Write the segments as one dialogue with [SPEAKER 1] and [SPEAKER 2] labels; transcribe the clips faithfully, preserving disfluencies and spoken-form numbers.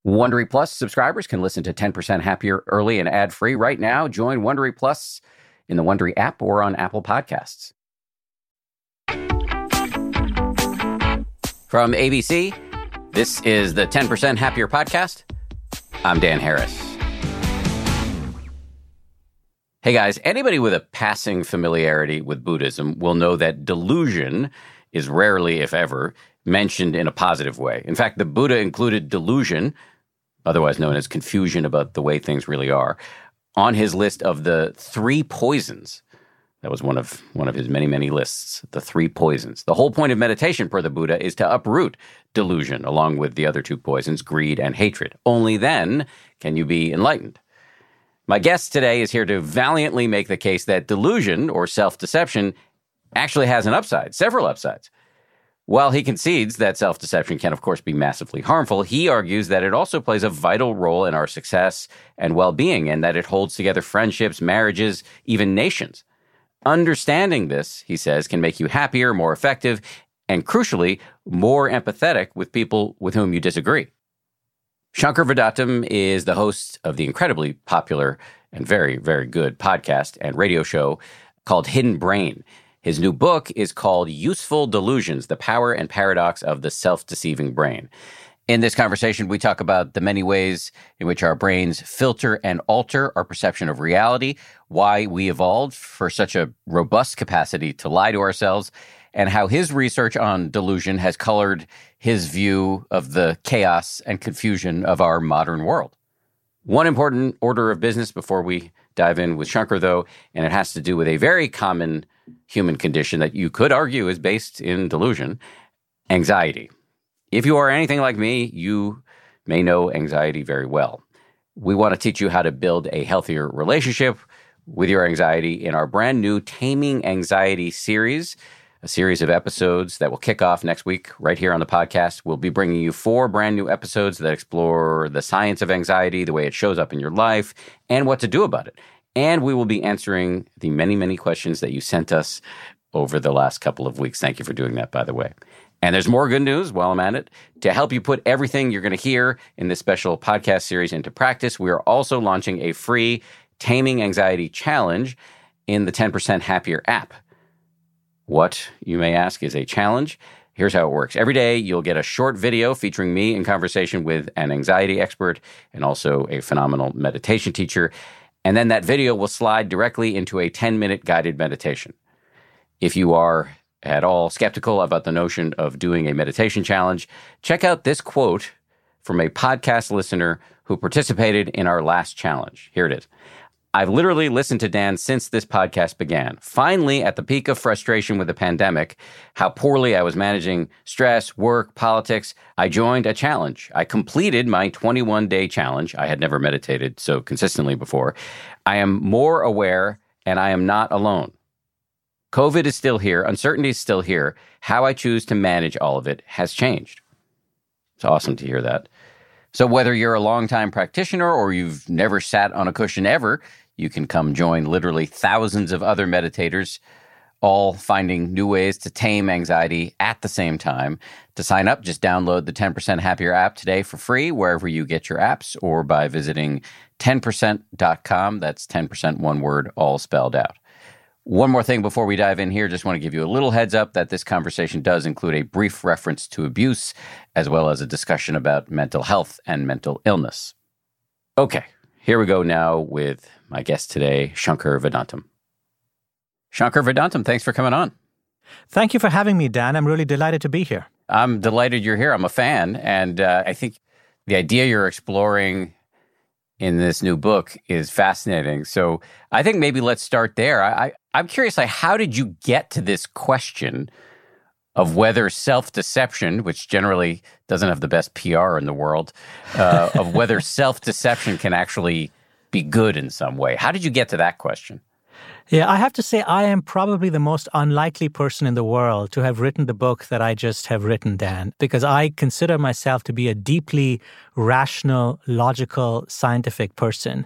[SPEAKER 1] Wondery Plus subscribers can listen to ten percent Happier early and ad-free right now. Join Wondery Plus in the Wondery app or on Apple Podcasts. From A B C, this is the ten percent Happier podcast. I'm Dan Harris. Hey guys, anybody with a passing familiarity with Buddhism will know that delusion is rarely, if ever, mentioned in a positive way. In fact, the Buddha included delusion, otherwise known as confusion about the way things really are, on his list of the three poisons. That was one of one of his many, many lists, the three poisons. The whole point of meditation, per the Buddha, is to uproot delusion, along with the other two poisons, greed and hatred. Only then can you be enlightened. My guest today is here to valiantly make the case that delusion, or self-deception, actually has an upside, several upsides. While he concedes that self-deception can, of course, be massively harmful, he argues that it also plays a vital role in our success and well-being, and that it holds together friendships, marriages, even nations. Understanding this, he says, can make you happier, more effective, and crucially, more empathetic with people with whom you disagree. Shankar Vedantam is the host of the incredibly popular and very, very good podcast and radio show called Hidden Brain. His new book is called Useful Delusions, The Power and Paradox of the Self-Deceiving Brain. In this conversation, we talk about the many ways in which our brains filter and alter our perception of reality, why we evolved for such a robust capacity to lie to ourselves, and how his research on delusion has colored his view of the chaos and confusion of our modern world. One important order of business before we dive in with Shankar, though, and it has to do with a very common human condition that you could argue is based in delusion, anxiety. If you are anything like me, you may know anxiety very well. We want to teach you how to build a healthier relationship with your anxiety in our brand new Taming Anxiety series, a series of episodes that will kick off next week right here on the podcast. We'll be bringing you four brand new episodes that explore the science of anxiety, the way it shows up in your life, and what to do about it. And we will be answering the many, many questions that you sent us over the last couple of weeks. Thank you for doing that, by the way. And there's more good news while I'm at it. To help you put everything you're going to hear in this special podcast series into practice, we are also launching a free Taming Anxiety Challenge in the ten percent Happier app. What, you may ask, is a challenge? Here's how it works. Every day, you'll get a short video featuring me in conversation with an anxiety expert and also a phenomenal meditation teacher. And then that video will slide directly into a ten-minute guided meditation. If you are at all skeptical about the notion of doing a meditation challenge, check out this quote from a podcast listener who participated in our last challenge. Here it is. I've literally listened to Dan since this podcast began. Finally, at the peak of frustration with the pandemic, how poorly I was managing stress, work, politics, I joined a challenge. I completed my twenty-one day challenge. I had never meditated so consistently before. I am more aware, and I am not alone. COVID is still here. Uncertainty is still here. How I choose to manage all of it has changed. It's awesome to hear that. So whether you're a longtime practitioner or you've never sat on a cushion ever, you can come join literally thousands of other meditators, all finding new ways to tame anxiety at the same time. To sign up, just download the ten percent Happier app today for free, wherever you get your apps, or by visiting ten percent dot com. That's ten percent, one word, all spelled out. One more thing before we dive in here, just want to give you a little heads up that this conversation does include a brief reference to abuse, as well as a discussion about mental health and mental illness. Okay, here we go now with my guest today, Shankar Vedantam. Shankar Vedantam, thanks for coming on.
[SPEAKER 2] Thank you for having me, Dan. I'm really delighted to be here.
[SPEAKER 1] I'm delighted you're here. I'm a fan, and uh, I think the idea you're exploring in this new book is fascinating. So I think maybe let's start there. I, I, I'm curious, like, how did you get to this question of whether self-deception, which generally doesn't have the best P R in the world, uh, of whether self-deception can actually be good in some way? How did you get to that question?
[SPEAKER 2] Yeah, I have to say I am probably the most unlikely person in the world to have written the book that I just have written, Dan, because I consider myself to be a deeply rational, logical, scientific person.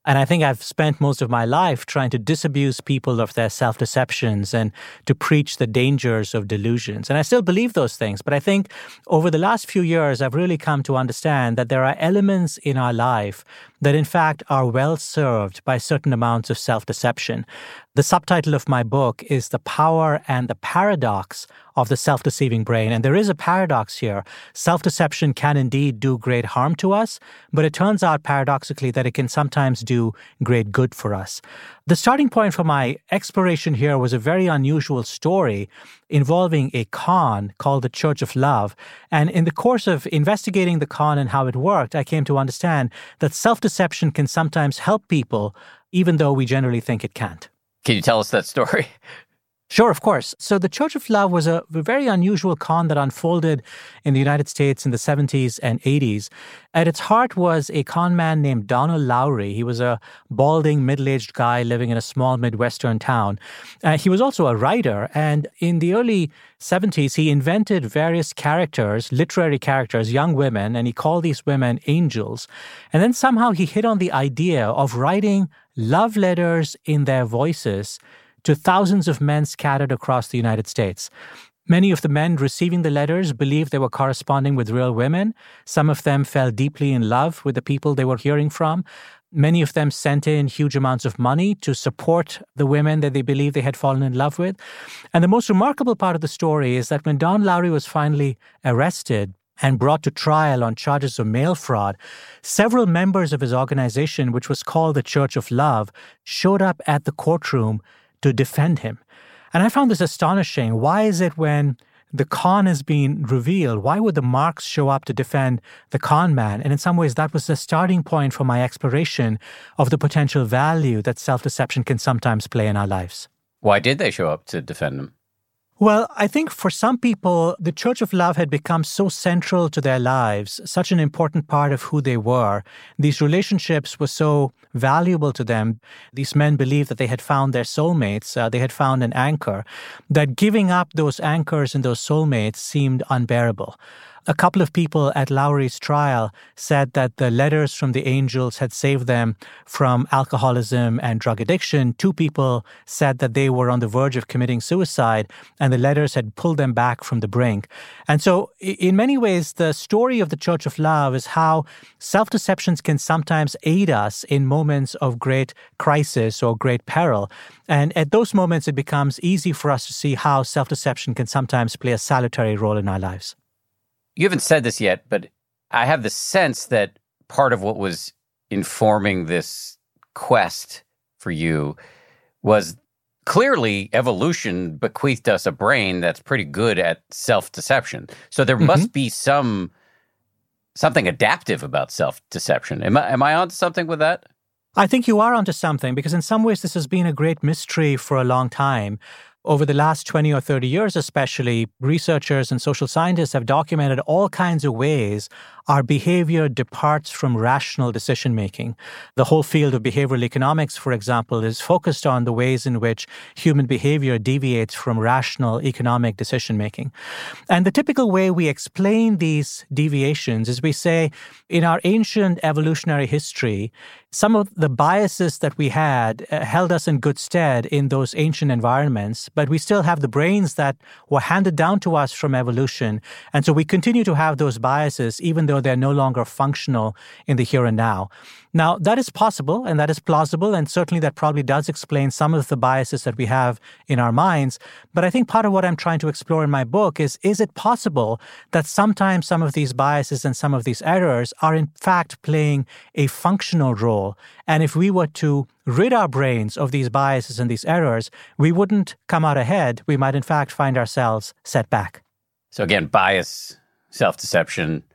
[SPEAKER 2] And I think I've spent most of my life trying to disabuse people of their self-deceptions and to preach the dangers of delusions. And I still believe those things. But I think over the last few years, I've really come to understand that there are elements in our life that, in fact, are well served by certain amounts of self-deception. The subtitle of my book is The Power and the Paradox of the Self-Deceiving Brain. And there is a paradox here. Self-deception can indeed do great harm to us, but it turns out paradoxically that it can sometimes do great good for us. The starting point for my exploration here was a very unusual story involving a con called the Church of Love. And in the course of investigating the con and how it worked, I came to understand that self-deception can sometimes help people, even though we generally think it can't.
[SPEAKER 1] Can you tell us that story?
[SPEAKER 2] Sure, of course. So the Church of Love was a very unusual con that unfolded in the United States in the seventies and eighties. At its heart was a con man named Donald Lowry. He was a balding, middle-aged guy living in a small Midwestern town. Uh, he was also a writer, and in the early seventies, he invented various characters, literary characters, young women, and he called these women angels. And then somehow he hit on the idea of writing love letters in their voices to thousands of men scattered across the United States. Many of the men receiving the letters believed they were corresponding with real women. Some of them fell deeply in love with the people they were hearing from. Many of them sent in huge amounts of money to support the women that they believed they had fallen in love with. And the most remarkable part of the story is that when Don Lowry was finally arrested and brought to trial on charges of mail fraud, several members of his organization, which was called the Church of Love, showed up at the courtroom to defend him. And I found this astonishing. Why is it when the con has been revealed, why would the marks show up to defend the con man? And in some ways, that was the starting point for my exploration of the potential value that self-deception can sometimes play in our lives.
[SPEAKER 1] Why did they show up to defend him?
[SPEAKER 2] Well, I think for some people, the Church of Love had become so central to their lives, such an important part of who they were. These relationships were so valuable to them. These men believed that they had found their soulmates, uh, they had found an anchor, that giving up those anchors and those soulmates seemed unbearable. A couple of people at Lowry's trial said that the letters from the angels had saved them from alcoholism and drug addiction. Two people said that they were on the verge of committing suicide, and the letters had pulled them back from the brink. And so, in many ways, the story of the Church of Love is how self-deceptions can sometimes aid us in moments of great crisis or great peril. And at those moments, it becomes easy for us to see how self-deception can sometimes play a salutary role in our lives.
[SPEAKER 1] You haven't said this yet, but I have the sense that part of what was informing this quest for you was clearly evolution bequeathed us a brain that's pretty good at self-deception. So there mm-hmm. must be some something adaptive about self-deception. Am I, am I onto something with that?
[SPEAKER 2] I think you are onto something, because in some ways this has been a great mystery for a long time. Over the last twenty or thirty years especially, researchers and social scientists have documented all kinds of ways our behavior departs from rational decision-making. The whole field of behavioral economics, for example, is focused on the ways in which human behavior deviates from rational economic decision-making. And the typical way we explain these deviations is we say, in our ancient evolutionary history, some of the biases that we had uh, held us in good stead in those ancient environments, but we still have the brains that were handed down to us from evolution. And so we continue to have those biases, even though they're no longer functional in the here and now. Now, that is possible and that is plausible, and certainly that probably does explain some of the biases that we have in our minds. But I think part of what I'm trying to explore in my book is, is it possible that sometimes some of these biases and some of these errors are in fact playing a functional role? And if we were to rid our brains of these biases and these errors, we wouldn't come out ahead. We might in fact find ourselves set back.
[SPEAKER 1] So again, bias, self-deception,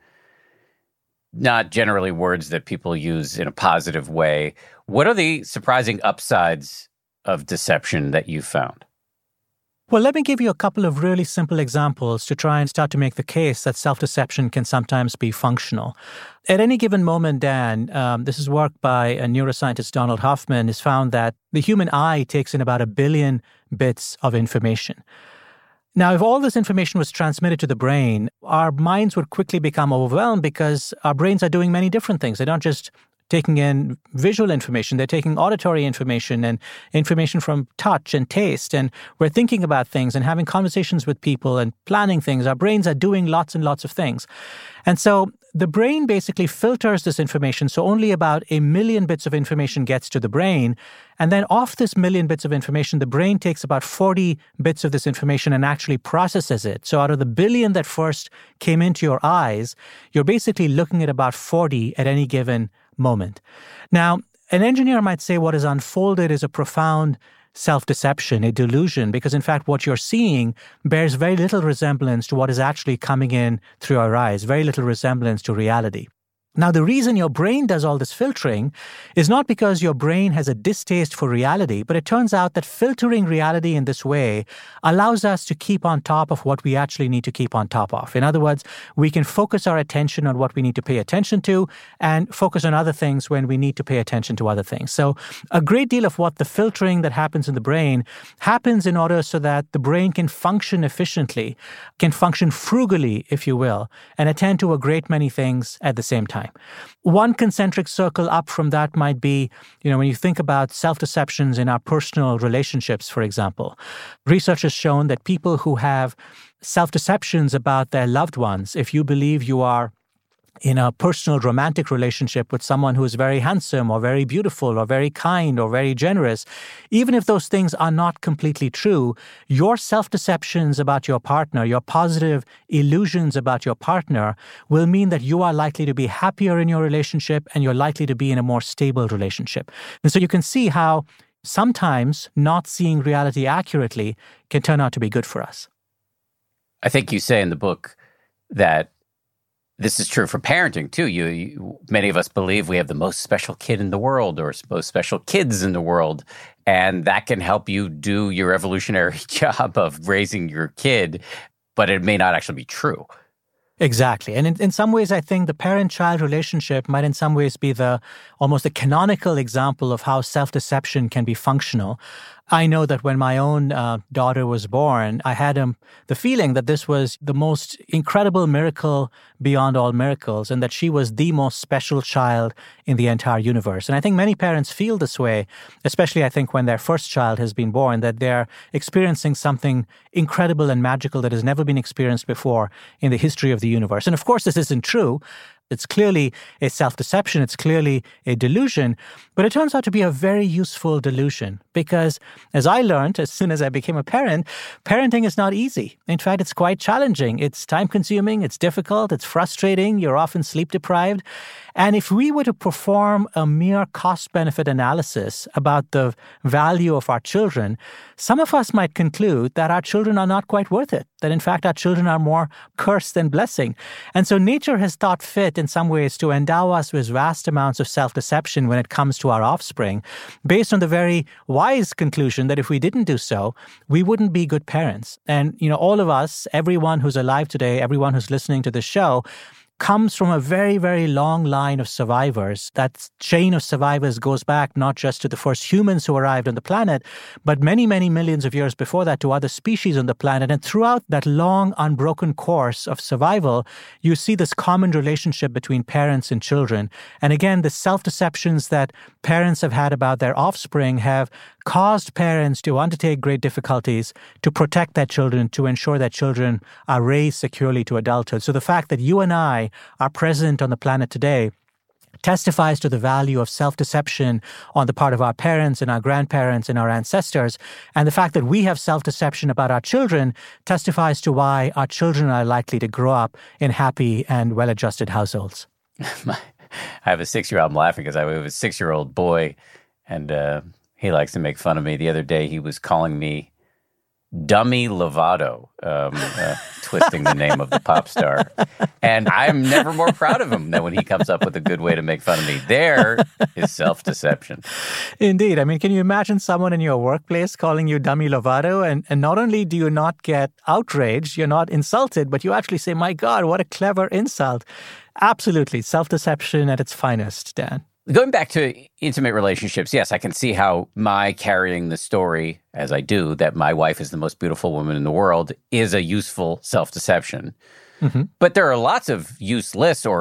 [SPEAKER 1] not generally words that people use in a positive way. What are the surprising upsides of deception that you found?
[SPEAKER 2] Well, let me give you a couple of really simple examples to try and start to make the case that self-deception can sometimes be functional. At any given moment, Dan, um, this is work by a neuroscientist, Donald Hoffman, has found that the human eye takes in about a billion bits of information. Now, if all this information was transmitted to the brain, our minds would quickly become overwhelmed because our brains are doing many different things. They don't just taking in visual information, they're taking auditory information and information from touch and taste, and we're thinking about things and having conversations with people and planning things. Our brains are doing lots and lots of things. And so the brain basically filters this information, so only about a million bits of information gets to the brain. And then off this million bits of information, the brain takes about forty bits of this information and actually processes it. So out of the billion that first came into your eyes, you're basically looking at about forty at any given moment. Now, an engineer might say what is unfolded is a profound self-deception, a delusion, because in fact what you're seeing bears very little resemblance to what is actually coming in through our eyes, very little resemblance to reality. Now, the reason your brain does all this filtering is not because your brain has a distaste for reality, but it turns out that filtering reality in this way allows us to keep on top of what we actually need to keep on top of. In other words, we can focus our attention on what we need to pay attention to and focus on other things when we need to pay attention to other things. So a great deal of what the filtering that happens in the brain happens in order so that the brain can function efficiently, can function frugally, if you will, and attend to a great many things at the same time. One concentric circle up from that might be, you know, when you think about self-deceptions in our personal relationships, for example, research has shown that people who have self-deceptions about their loved ones, if you believe you are in a personal romantic relationship with someone who is very handsome or very beautiful or very kind or very generous, even if those things are not completely true, your self-deceptions about your partner, your positive illusions about your partner will mean that you are likely to be happier in your relationship and you're likely to be in a more stable relationship. And so you can see how sometimes not seeing reality accurately can turn out to be good for us.
[SPEAKER 1] I think you say in the book that this is true for parenting, too. You, you, many of us believe we have the most special kid in the world or most special kids in the world, and that can help you do your evolutionary job of raising your kid, but it may not actually be true.
[SPEAKER 2] Exactly. And in, in some ways, I think the parent-child relationship might in some ways be the almost a canonical example of how self-deception can be functional. I know that when my own uh, daughter was born, I had um, the feeling that this was the most incredible miracle beyond all miracles and that she was the most special child in the entire universe. And I think many parents feel this way, especially I think when their first child has been born, that they're experiencing something incredible and magical that has never been experienced before in the history of the universe. And of course, this isn't true. It's clearly a self-deception. It's clearly a delusion. But it turns out to be a very useful delusion because, as I learned as soon as I became a parent, parenting is not easy. In fact, it's quite challenging. It's time-consuming. It's difficult. It's frustrating. You're often sleep-deprived. And if we were to perform a mere cost-benefit analysis about the value of our children, some of us might conclude that our children are not quite worth it, that in fact our children are more curse than blessing. And so nature has thought fit in some ways to endow us with vast amounts of self-deception when it comes to our offspring, based on the very wise conclusion that if we didn't do so, we wouldn't be good parents. And, you know, all of us, everyone who's alive today, everyone who's listening to this show, comes from a very, very long line of survivors. That chain of survivors goes back not just to the first humans who arrived on the planet, but many, many millions of years before that to other species on the planet. And throughout that long, unbroken course of survival, you see this common relationship between parents and children. And again, the self-deceptions that parents have had about their offspring have caused parents to undertake great difficulties to protect their children, to ensure that children are raised securely to adulthood. So the fact that you and I are present on the planet today testifies to the value of self-deception on the part of our parents and our grandparents and our ancestors. And the fact that we have self-deception about our children testifies to why our children are likely to grow up in happy and well-adjusted households.
[SPEAKER 1] I have a six-year-old. I'm laughing because I have a six-year-old boy, and uh, he likes to make fun of me. The other day, he was calling me Dummy Lovato, um, uh, twisting the name of the pop star. And I'm never more proud of him than when he comes up with a good way to make fun of me. There is self-deception.
[SPEAKER 2] Indeed. I mean, can you imagine someone in your workplace calling you Dummy Lovato? And, and not only do you not get outraged, you're not insulted, but you actually say, my God, what a clever insult. Absolutely. Self-deception at its finest, Dan.
[SPEAKER 1] Going back to intimate relationships, yes, I can see how my carrying the story, as I do, that my wife is the most beautiful woman in the world, is a useful self-deception. Mm-hmm. But there are lots of useless or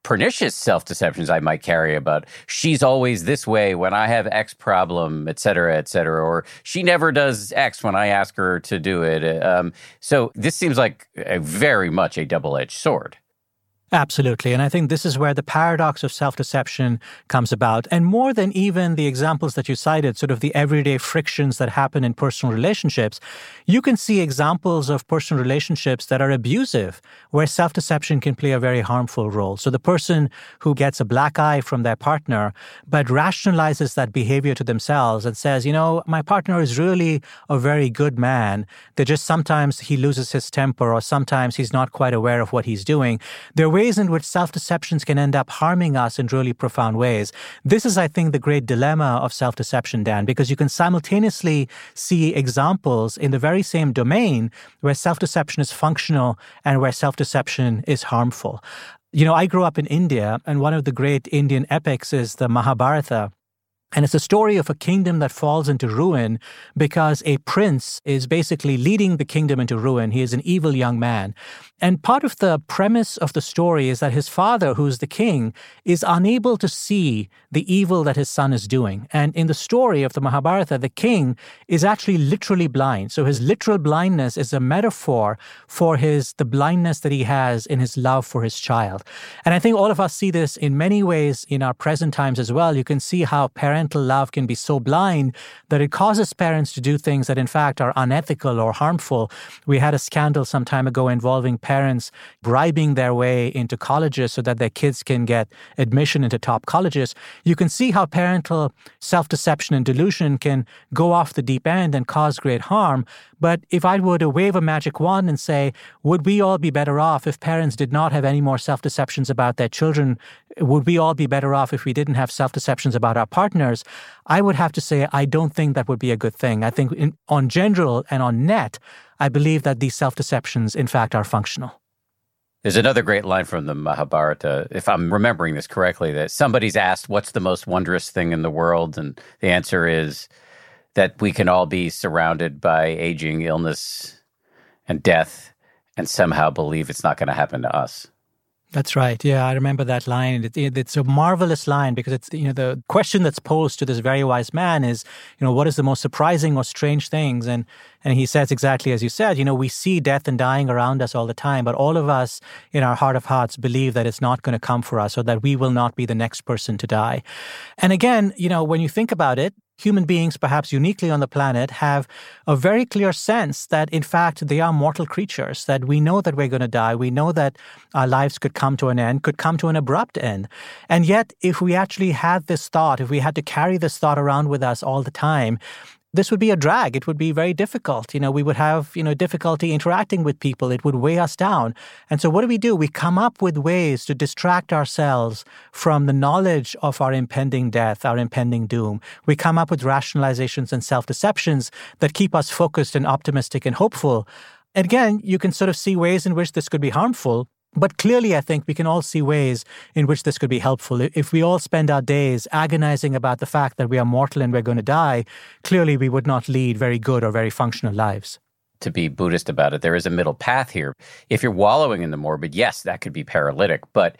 [SPEAKER 1] pernicious self-deceptions I might carry about she's always this way when I have X problem, et cetera, et cetera, or she never does X when I ask her to do it. Um, so this seems like a very much a double-edged sword.
[SPEAKER 2] Absolutely. And I think this is where the paradox of self-deception comes about. And more than even the examples that you cited, sort of the everyday frictions that happen in personal relationships, you can see examples of personal relationships that are abusive, where self-deception can play a very harmful role. So the person who gets a black eye from their partner, but rationalizes that behavior to themselves and says, you know, my partner is really a very good man. They just sometimes he loses his temper, or sometimes he's not quite aware of what he's doing. There ways in which self-deceptions can end up harming us in really profound ways. This is, I think, the great dilemma of self-deception, Dan, because you can simultaneously see examples in the very same domain where self-deception is functional and where self-deception is harmful. You know, I grew up in India, and one of the great Indian epics is the Mahabharata. And it's a story of a kingdom that falls into ruin because a prince is basically leading the kingdom into ruin. He is an evil young man. And part of the premise of the story is that his father, who's the king, is unable to see the evil that his son is doing. And in the story of the Mahabharata, the king is actually literally blind. So his literal blindness is a metaphor for his the blindness that he has in his love for his child. And I think all of us see this in many ways in our present times as well. You can see how parental love can be so blind that it causes parents to do things that in fact are unethical or harmful. We had a scandal some time ago involving parents bribing their way into colleges so that their kids can get admission into top colleges. You can see how parental self-deception and delusion can go off the deep end and cause great harm. But if I were to wave a magic wand and say, would we all be better off if parents did not have any more self-deceptions about their children? Would we all be better off if we didn't have self-deceptions about our partners? I would have to say, I don't think that would be a good thing. I think in, on general and on net, I believe that these self-deceptions, in fact, are functional.
[SPEAKER 1] There's another great line from the Mahabharata, if I'm remembering this correctly, that somebody's asked, what's the most wondrous thing in the world? And the answer is that we can all be surrounded by aging, illness, and death, and somehow believe it's not going to happen to us.
[SPEAKER 2] That's right. Yeah, I remember that line. It, it, it's a marvelous line because it's, you know, the question that's posed to this very wise man is, you know, what is the most surprising or strange things? And and he says exactly as you said, you know, we see death and dying around us all the time, but all of us in our heart of hearts believe that it's not going to come for us or that we will not be the next person to die. And again, you know, when you think about it, human beings, perhaps uniquely on the planet, have a very clear sense that, in fact, they are mortal creatures, that we know that we're going to die. We know that our lives could come to an end, could come to an abrupt end. And yet, if we actually had this thought, if we had to carry this thought around with us all the time, this would be a drag. It would be very difficult. You know, we would have, you know, difficulty interacting with people. It would weigh us down. And so what do we do? We come up with ways to distract ourselves from the knowledge of our impending death, our impending doom. We come up with rationalizations and self-deceptions that keep us focused and optimistic and hopeful. And again, you can sort of see ways in which this could be harmful. But clearly, I think we can all see ways in which this could be helpful. If we all spend our days agonizing about the fact that we are mortal and we're going to die, clearly we would not lead very good or very functional lives.
[SPEAKER 1] To be Buddhist about it, there is a middle path here. If you're wallowing in the morbid, yes, that could be paralytic. But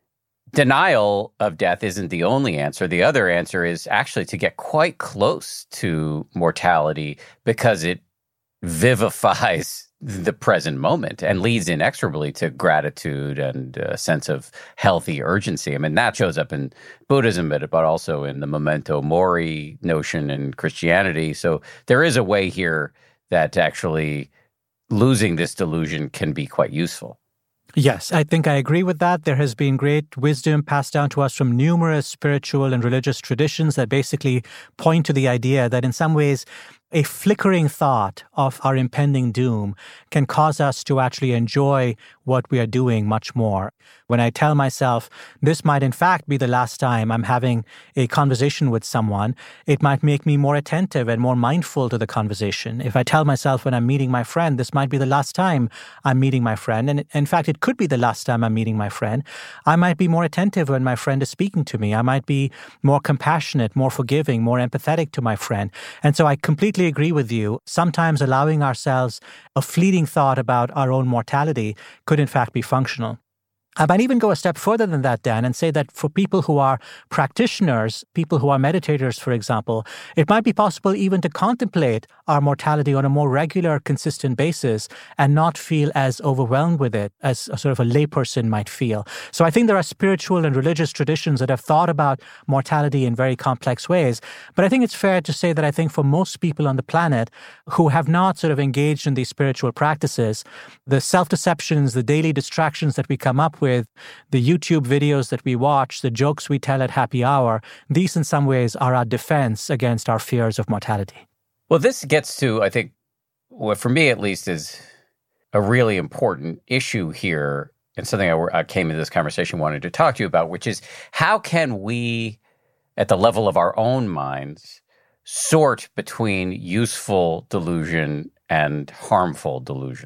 [SPEAKER 1] denial of death isn't the only answer. The other answer is actually to get quite close to mortality because it vivifies the present moment and leads inexorably to gratitude and a sense of healthy urgency. I mean, that shows up in Buddhism, but, but also in the memento mori notion in Christianity. So there is a way here that actually losing this delusion can be quite useful.
[SPEAKER 2] Yes, I think I agree with that. There has been great wisdom passed down to us from numerous spiritual and religious traditions that basically point to the idea that in some ways, a flickering thought of our impending doom can cause us to actually enjoy what we are doing much more. When I tell myself, this might in fact be the last time I'm having a conversation with someone, it might make me more attentive and more mindful to the conversation. If I tell myself when I'm meeting my friend, this might be the last time I'm meeting my friend, and in fact, it could be the last time I'm meeting my friend, I might be more attentive when my friend is speaking to me. I might be more compassionate, more forgiving, more empathetic to my friend. And so I completely agree with you. Sometimes allowing ourselves a fleeting thought about our own mortality could in fact be functional. I might even go a step further than that, Dan, and say that for people who are practitioners, people who are meditators, for example, it might be possible even to contemplate our mortality on a more regular, consistent basis and not feel as overwhelmed with it as a sort of a layperson might feel. So I think there are spiritual and religious traditions that have thought about mortality in very complex ways. But I think it's fair to say that I think for most people on the planet who have not sort of engaged in these spiritual practices, the self-deceptions, the daily distractions that we come up with, with the YouTube videos that we watch, the jokes we tell at happy hour, these in some ways are our defense against our fears of mortality.
[SPEAKER 1] Well, this gets to, I think, what for me at least is a really important issue here, and something I, I came into this conversation wanting to talk to you about, which is how can we, at the level of our own minds, sort between useful delusion and harmful delusion?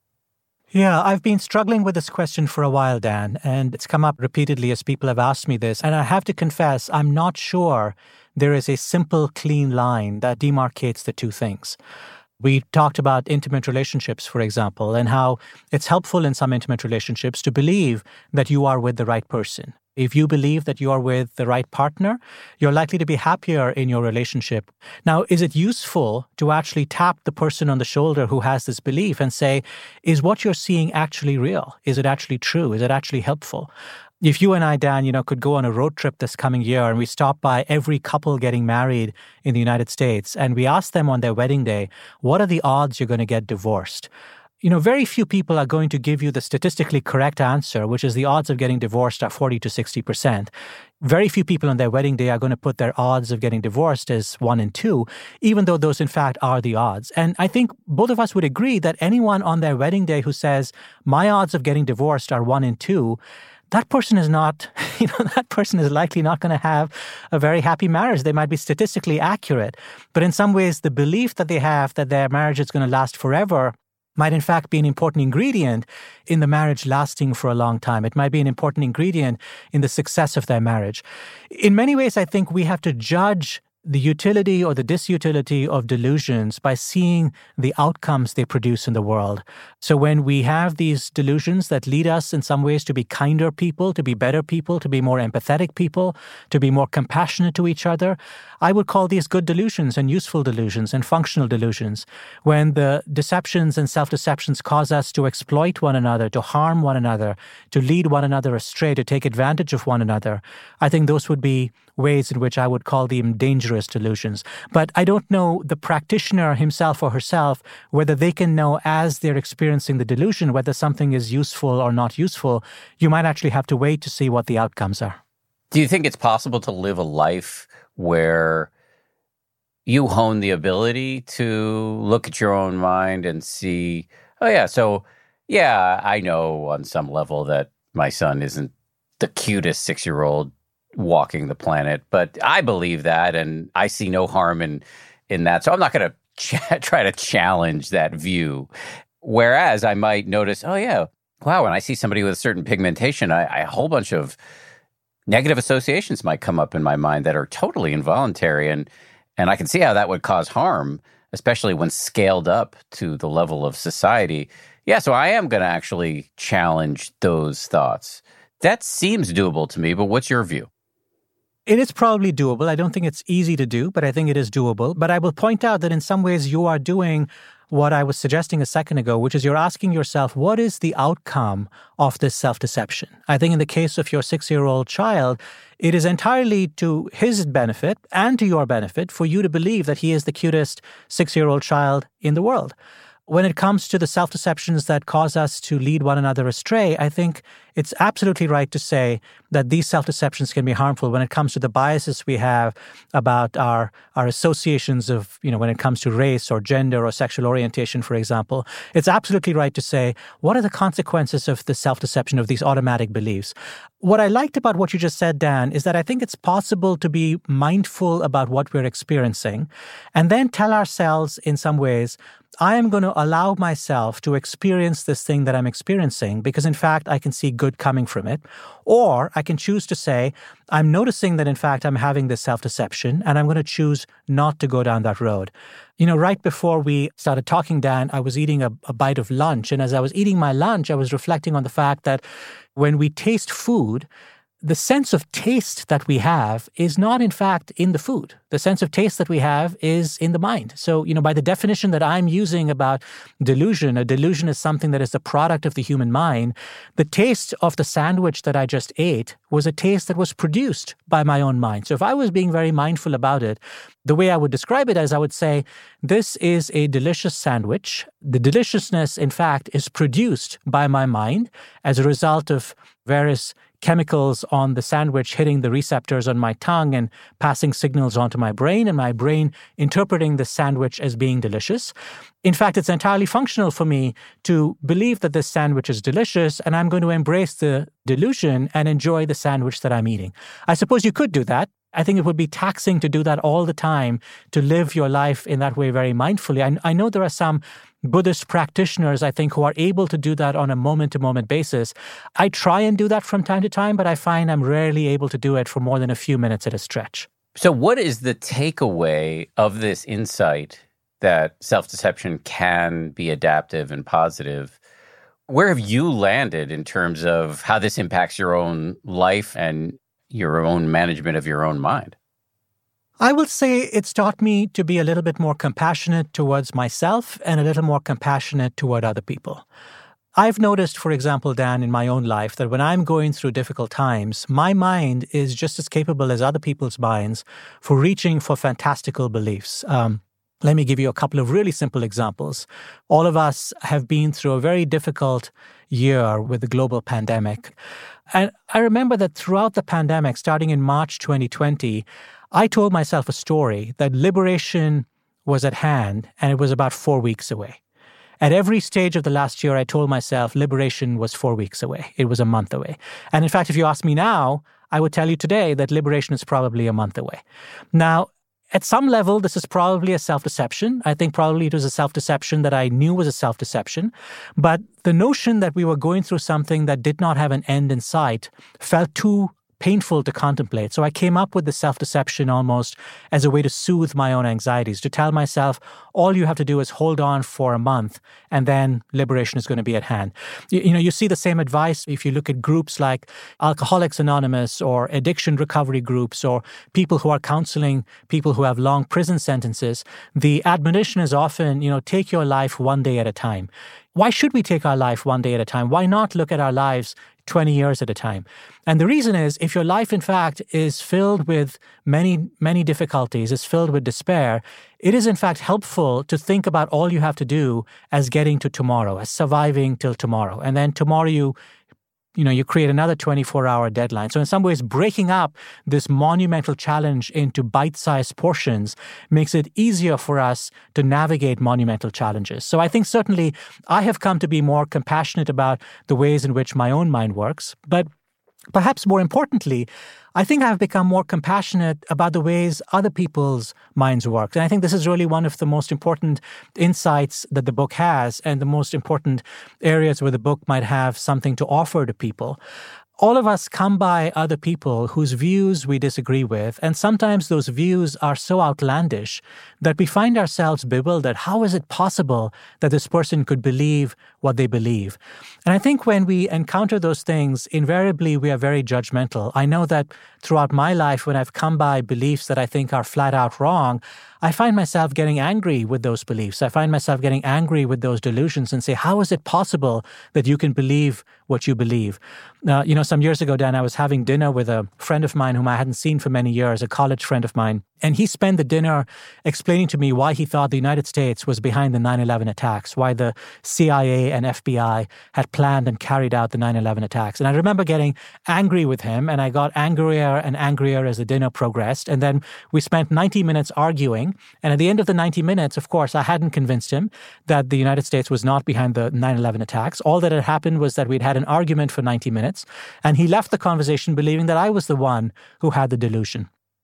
[SPEAKER 2] Yeah, I've been struggling with this question for a while, Dan, and it's come up repeatedly as people have asked me this. And I have to confess, I'm not sure there is a simple, clean line that demarcates the two things. We talked about intimate relationships, for example, and how it's helpful in some intimate relationships to believe that you are with the right person. If you believe that you are with the right partner, you're likely to be happier in your relationship. Now, is it useful to actually tap the person on the shoulder who has this belief and say, is what you're seeing actually real? Is it actually true? Is it actually helpful? If you and I, Dan, you know, could go on a road trip this coming year and we stop by every couple getting married in the United States and we ask them on their wedding day, what are the odds you're going to get divorced? You know, very few people are going to give you the statistically correct answer, which is the odds of getting divorced are forty to sixty percent. Very few people on their wedding day are going to put their odds of getting divorced as one in two, even though those in fact are the odds. And I think both of us would agree that anyone on their wedding day who says, my odds of getting divorced are one in two, that person is not, you know, that person is likely not going to have a very happy marriage. They might be statistically accurate, but in some ways, the belief that they have that their marriage is going to last forever might in fact be an important ingredient in the marriage lasting for a long time. It might be an important ingredient in the success of their marriage. In many ways, I think we have to judge the utility or the disutility of delusions by seeing the outcomes they produce in the world. So when we have these delusions that lead us in some ways to be kinder people, to be better people, to be more empathetic people, to be more compassionate to each other, I would call these good delusions and useful delusions and functional delusions. When the deceptions and self-deceptions cause us to exploit one another, to harm one another, to lead one another astray, to take advantage of one another, I think those would be ways in which I would call them dangerous delusions. But I don't know the practitioner himself or herself whether they can know as they're experiencing the delusion whether something is useful or not useful. You might actually have to wait to see what the outcomes are.
[SPEAKER 1] Do you think it's possible to live a life where you hone the ability to look at your own mind and see, oh yeah, so yeah, I know on some level that my son isn't the cutest six-year-old walking the planet, but I believe that, and I see no harm in in that. So I'm not going to ch- try to challenge that view. Whereas I might notice, oh yeah, wow, when I see somebody with a certain pigmentation, I, I a whole bunch of negative associations might come up in my mind that are totally involuntary, and and I can see how that would cause harm, especially when scaled up to the level of society. Yeah, so I am going to actually challenge those thoughts. That seems doable to me, but what's your view?
[SPEAKER 2] It is probably doable. I don't think it's easy to do, but I think it is doable. But I will point out that in some ways you are doing what I was suggesting a second ago, which is you're asking yourself, what is the outcome of this self-deception? I think in the case of your six-year-old child, it is entirely to his benefit and to your benefit for you to believe that he is the cutest six-year-old child in the world. When it comes to the self-deceptions that cause us to lead one another astray, I think it's absolutely right to say that these self-deceptions can be harmful when it comes to the biases we have about our, our associations of, you know, when it comes to race or gender or sexual orientation, for example. It's absolutely right to say, what are the consequences of the self-deception of these automatic beliefs? What I liked about what you just said, Dan, is that I think it's possible to be mindful about what we're experiencing and then tell ourselves in some ways, I am going to allow myself to experience this thing that I'm experiencing because, in fact, I can see good coming from it. Or I can choose to say, I'm noticing that, in fact, I'm having this self-deception, and I'm going to choose not to go down that road. You know, right before we started talking, Dan, I was eating a, a bite of lunch. And as I was eating my lunch, I was reflecting on the fact that when we taste food, the sense of taste that we have is not, in fact, in the food. The sense of taste that we have is in the mind. So, you know, by the definition that I'm using about delusion, a delusion is something that is the product of the human mind. The taste of the sandwich that I just ate was a taste that was produced by my own mind. So if I was being very mindful about it, the way I would describe it is I would say, this is a delicious sandwich. The deliciousness, in fact, is produced by my mind as a result of various chemicals on the sandwich hitting the receptors on my tongue and passing signals onto my brain, and my brain interpreting the sandwich as being delicious. In fact, it's entirely functional for me to believe that this sandwich is delicious, and I'm going to embrace the delusion and enjoy the sandwich that I'm eating. I suppose you could do that. I think it would be taxing to do that all the time, to live your life in that way very mindfully. I, I know there are some Buddhist practitioners, I think, who are able to do that on a moment-to-moment basis. I try and do that from time to time, but I find I'm rarely able to do it for more than a few minutes at a stretch.
[SPEAKER 1] So what is the takeaway of this insight that self-deception can be adaptive and positive? Where have you landed in terms of how this impacts your own life and your own management of your own mind?
[SPEAKER 2] I will say it's taught me to be a little bit more compassionate towards myself and a little more compassionate toward other people. I've noticed, for example, Dan, in my own life, that when I'm going through difficult times, my mind is just as capable as other people's minds for reaching for fantastical beliefs. Um, let me give you a couple of really simple examples. All of us have been through a very difficult year with the global pandemic. And I remember that throughout the pandemic, starting in March twenty twenty, I told myself a story that liberation was at hand and it was about four weeks away. At every stage of the last year, I told myself liberation was four weeks away. It was a month away. And in fact, if you ask me now, I would tell you today that liberation is probably a month away. Now, at some level, this is probably a self-deception. I think probably it was a self-deception that I knew was a self-deception. But the notion that we were going through something that did not have an end in sight felt too painful to contemplate. So I came up with the self-deception almost as a way to soothe my own anxieties, to tell myself, all you have to do is hold on for a month and then liberation is going to be at hand. You, you know, you see the same advice if you look at groups like Alcoholics Anonymous or addiction recovery groups or people who are counseling people who have long prison sentences. The admonition is often, you know, take your life one day at a time. Why should we take our life one day at a time? Why not look at our lives twenty years at a time? And the reason is, if your life, in fact, is filled with many, many difficulties, is filled with despair, it is, in fact, helpful to think about all you have to do as getting to tomorrow, as surviving till tomorrow. And then tomorrow you you know, you create another twenty-four hour deadline. So in some ways, breaking up this monumental challenge into bite-sized portions makes it easier for us to navigate monumental challenges. So I think certainly I have come to be more compassionate about the ways in which my own mind works. But perhaps more importantly, I think I've become more compassionate about the ways other people's minds work. And I think this is really one of the most important insights that the book has and the most important areas where the book might have something to offer to people. All of us come by other people whose views we disagree with, and sometimes those views are so outlandish that we find ourselves bewildered. How is it possible that this person could believe what they believe? And I think when we encounter those things, invariably we are very judgmental. I know that throughout my life, when I've come by beliefs that I think are flat out wrong, I find myself getting angry with those beliefs. I find myself getting angry with those delusions and say, how is it possible that you can believe what you believe? Uh, you know, some years ago, Dan, I was having dinner with a friend of mine whom I hadn't seen for many years, a college friend of mine. And he spent the dinner explaining to me why he thought the United States was behind the nine eleven attacks, why the C I A and F B I had planned and carried out the nine eleven attacks. And I remember getting angry with him, and I got angrier and angrier as the dinner progressed. And then we spent ninety minutes arguing. And at the end of the ninety minutes, of course, I hadn't convinced him that the United States was not behind the nine eleven attacks. All that had happened was that we'd had an argument for ninety minutes, and he left the conversation believing that I was the one who had the delusion.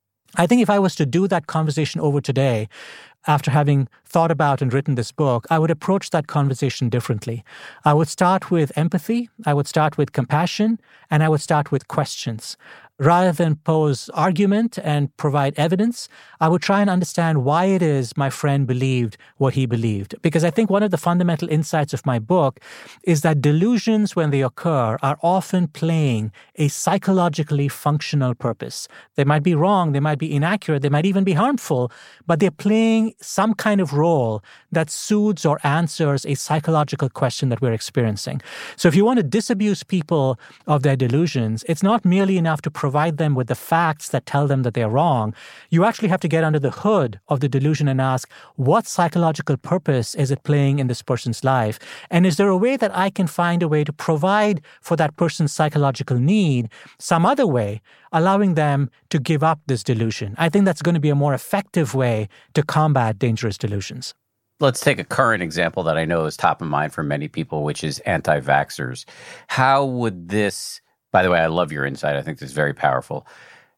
[SPEAKER 2] I think if I was to do that conversation over today, after having thought about and written this book, I would approach that conversation differently. I would start with empathy, I would start with compassion, and I would start with questions. rather than pose argument and provide evidence, I would try and understand why it is my friend believed what he believed. Because I think one of the fundamental insights of my book is that delusions, when they occur, are often playing a psychologically functional purpose. They might be wrong, they might be inaccurate, they might even be harmful, but they're playing some kind of role that soothes or answers a psychological question that we're experiencing. So if you want to disabuse people of their delusions, it's not merely enough to provide them with the facts that tell them that they're wrong. You actually have to get under the hood of the delusion and ask, what psychological purpose is it playing in this person's life? And is there a way that I can find a way to provide for that person's psychological need some other way, allowing them to give up this delusion? I think that's going to be a more effective way to combat dangerous delusions.
[SPEAKER 1] Let's take a current example that I know is top of mind for many people, which is anti-vaxxers. How would this, by the way, I love your insight. I think this is very powerful.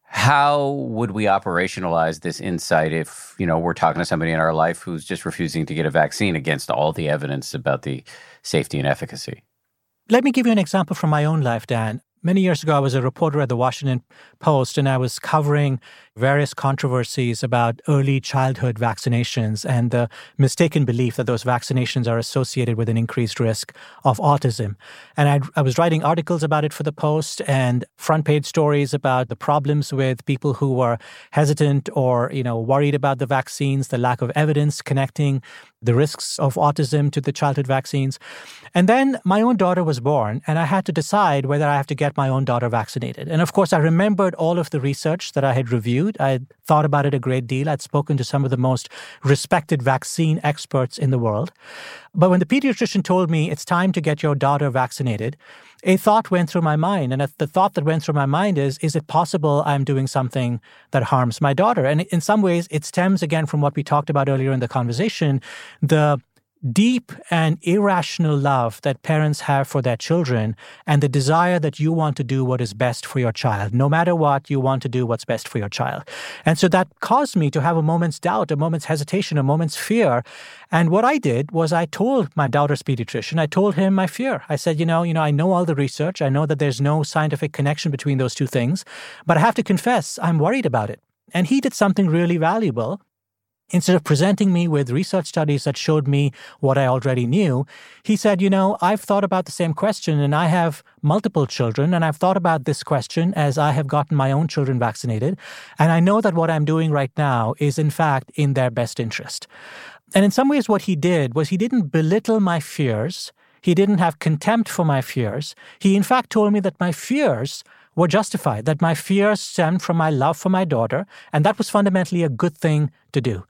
[SPEAKER 1] How would we operationalize this insight if, you know, we're talking to somebody in our life who's just refusing to get a vaccine against all the evidence about the safety and efficacy?
[SPEAKER 2] Let me give you an example from my own life, Dan. Many years ago, I was a reporter at the Washington Post, and I was covering various controversies about early childhood vaccinations and the mistaken belief that those vaccinations are associated with an increased risk of autism. And I, I was writing articles about it for the Post and front page stories about the problems with people who were hesitant or, you know, worried about the vaccines, the lack of evidence connecting the risks of autism to the childhood vaccines. And then my own daughter was born, and I had to decide whether I have to get my own daughter vaccinated. And of course, I remembered all of the research that I had reviewed. I had thought about it a great deal. I'd spoken to some of the most respected vaccine experts in the world. But when the pediatrician told me it's time to get your daughter vaccinated, a thought went through my mind. And the thought that went through my mind is, is it possible I'm doing something that harms my daughter? And in some ways, it stems again from what we talked about earlier in the conversation, the deep and irrational love that parents have for their children and the desire that you want to do what is best for your child. No matter what, you want to do what's best for your child. And so that caused me to have a moment's doubt, a moment's hesitation, a moment's fear. And what I did was I told my daughter's pediatrician, I told him my fear. I said, you know, you know, I know all the research. I know that there's no scientific connection between those two things, but I have to confess, I'm worried about it. And he did something really valuable. Instead of presenting me with research studies that showed me what I already knew, he said, you know, I've thought about the same question and I have multiple children and I've thought about this question as I have gotten my own children vaccinated. And I know that what I'm doing right now is in fact in their best interest. And in some ways what he did was he didn't belittle my fears. He didn't have contempt for my fears. He in fact told me that my fears were justified, that my fears stemmed from my love for my daughter, and that was fundamentally a good thing to do.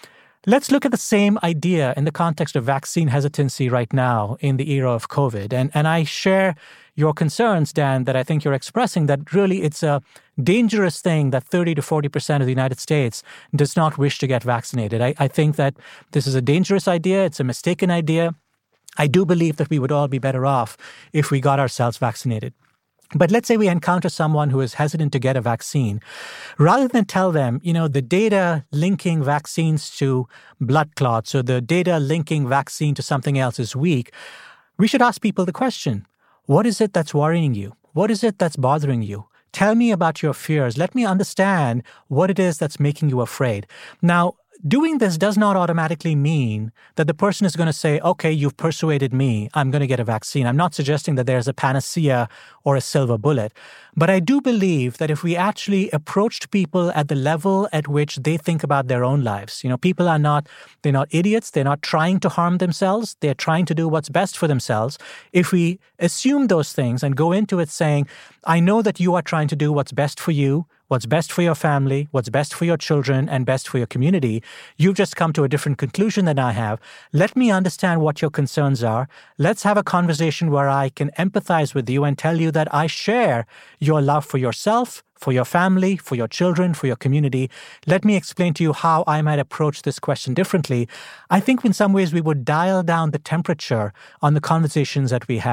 [SPEAKER 2] Let's look at the same idea in the context of vaccine hesitancy right now in the era of COVID. And, and I share your concerns, Dan, that I think you're expressing, that really it's a dangerous thing that thirty to forty percent of the United States does not wish to get vaccinated. I, I think that this is a dangerous idea. It's a mistaken idea. I do believe that we would all be better off if we got ourselves vaccinated. But let's say we encounter someone who is hesitant to get a vaccine. Rather than tell them, you know, the data linking vaccines to blood clots or the data linking vaccine to something else is weak, we should ask people the question, what is it that's worrying you? What is it that's bothering you? Tell me about your fears. Let me understand what it is that's making you afraid. Now, doing this does not automatically mean that the person is going to say, okay, you've persuaded me, I'm going to get a vaccine. I'm not suggesting that there's a panacea or a silver bullet. But I do believe that if we actually approached people at the level at which they think about their own lives, you know, people are not, they're not idiots. They're not trying to harm themselves. They're trying to do what's best for themselves. If we assume those things and go into it saying, I know that you are trying to do what's best for you, what's best for your family, what's best for your children, and best for your community. You've just come to a different conclusion than I have. Let me understand what your concerns are. Let's have a conversation where I can empathize with you and tell you that I share your love for yourself, for your family, for your children, for your community. Let me explain to you how I might approach this question differently. I think in some ways we would dial down the temperature on the conversations that we have.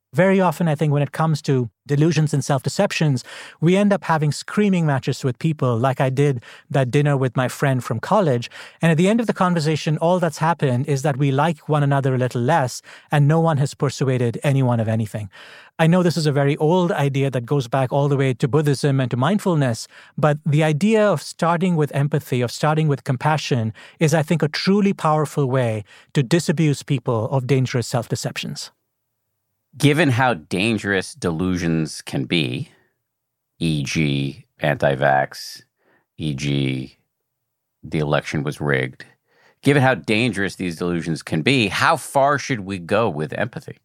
[SPEAKER 2] Very often, I think, when it comes to delusions and self-deceptions, we end up having screaming matches with people like I did that dinner with my friend from college. And at the end of the conversation, all that's happened is that we like one another a little less and no one has persuaded anyone of anything. I know this is a very old idea that goes back all the way to Buddhism and to mindfulness, but the idea of starting with empathy, of starting with compassion is, I think, a truly powerful way to disabuse people of dangerous self-deceptions.
[SPEAKER 1] Given how dangerous delusions can be, for example anti-vax, for example the election was rigged, given how dangerous these delusions can be, how far should we go with empathy?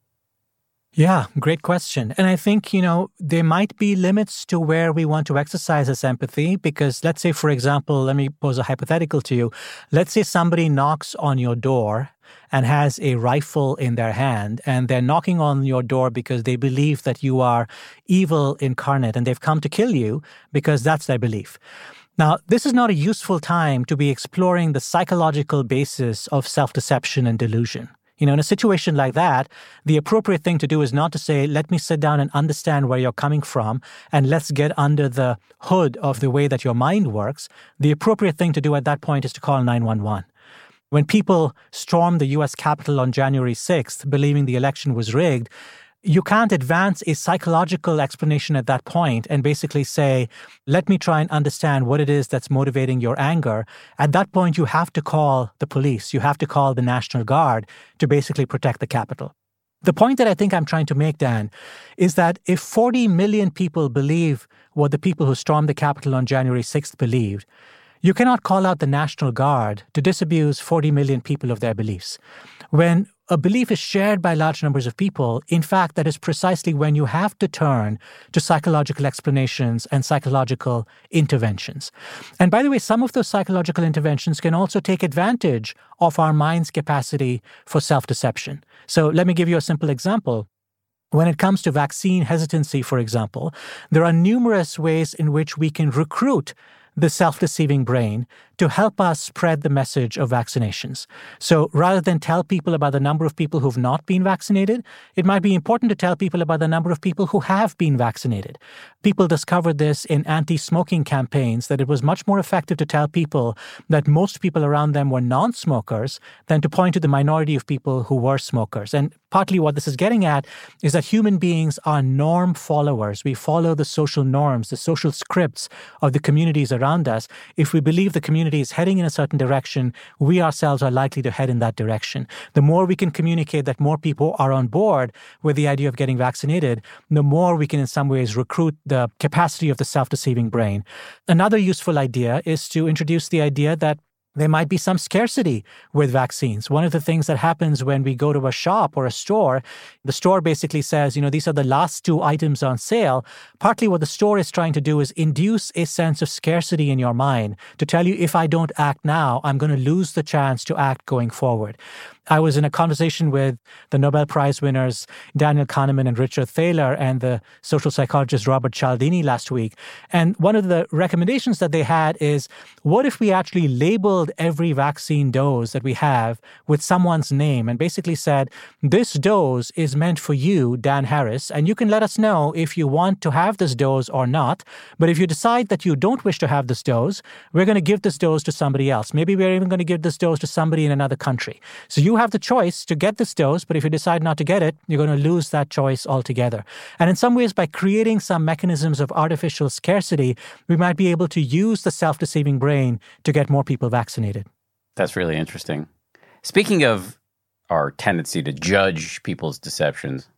[SPEAKER 2] Yeah, great question. And I think, you know, there might be limits to where we want to exercise this empathy because let's say, for example, let me pose a hypothetical to you. Let's say somebody knocks on your door and has a rifle in their hand and they're knocking on your door because they believe that you are evil incarnate and they've come to kill you because that's their belief. Now, this is not a useful time to be exploring the psychological basis of self-deception and delusion. You know, in a situation like that, the appropriate thing to do is not to say, let me sit down and understand where you're coming from, and let's get under the hood of the way that your mind works. The appropriate thing to do at that point is to call nine one one. When people stormed the U S Capitol on January sixth, believing the election was rigged, you can't advance a psychological explanation at that point and basically say, let me try and understand what it is that's motivating your anger. At that point, you have to call the police. You have to call the National Guard to basically protect the Capitol. The point that I think I'm trying to make, Dan, is that if forty million people believe what the people who stormed the Capitol on January sixth believed, you cannot call out the National Guard to disabuse forty million people of their beliefs. When a belief is shared by large numbers of people, in fact, that is precisely when you have to turn to psychological explanations and psychological interventions. And by the way, some of those psychological interventions can also take advantage of our mind's capacity for self-deception. So let me give you a simple example. When it comes to vaccine hesitancy, for example, there are numerous ways in which we can recruit the self-deceiving brain to help us spread the message of vaccinations. So rather than tell people about the number of people who've not been vaccinated, it might be important to tell people about the number of people who have been vaccinated. People discovered this in anti-smoking campaigns, that it was much more effective to tell people that most people around them were non-smokers than to point to the minority of people who were smokers. And partly what this is getting at is that human beings are norm followers. We follow the social norms, the social scripts of the communities around us. If we believe the community is heading in a certain direction, we ourselves are likely to head in that direction. The more we can communicate that more people are on board with the idea of getting vaccinated, the more we can in some ways recruit the capacity of the self-deceiving brain. Another useful idea is to introduce the idea that there might be some scarcity with vaccines. One of the things that happens when we go to a shop or a store, the store basically says, you know, these are the last two items on sale. Partly what the store is trying to do is induce a sense of scarcity in your mind to tell you, if I don't act now, I'm going to lose the chance to act going forward. I was in a conversation with the Nobel Prize winners, Daniel Kahneman and Richard Thaler, and the social psychologist Robert Cialdini last week. And one of the recommendations that they had is, what if we actually labeled every vaccine dose that we have with someone's name and basically said, this dose is meant for you, Dan Harris, and you can let us know if you want to have this dose or not. But if you decide that you don't wish to have this dose, we're going to give this dose to somebody else. Maybe we're even going to give this dose to somebody in another country. So you have the choice to get this dose, but if you decide not to get it, you're going to lose that choice altogether. And in some ways, by creating some mechanisms of artificial scarcity, we might be able to use the self-deceiving brain to get more people vaccinated.
[SPEAKER 1] That's really interesting. Speaking of our tendency to judge people's deceptions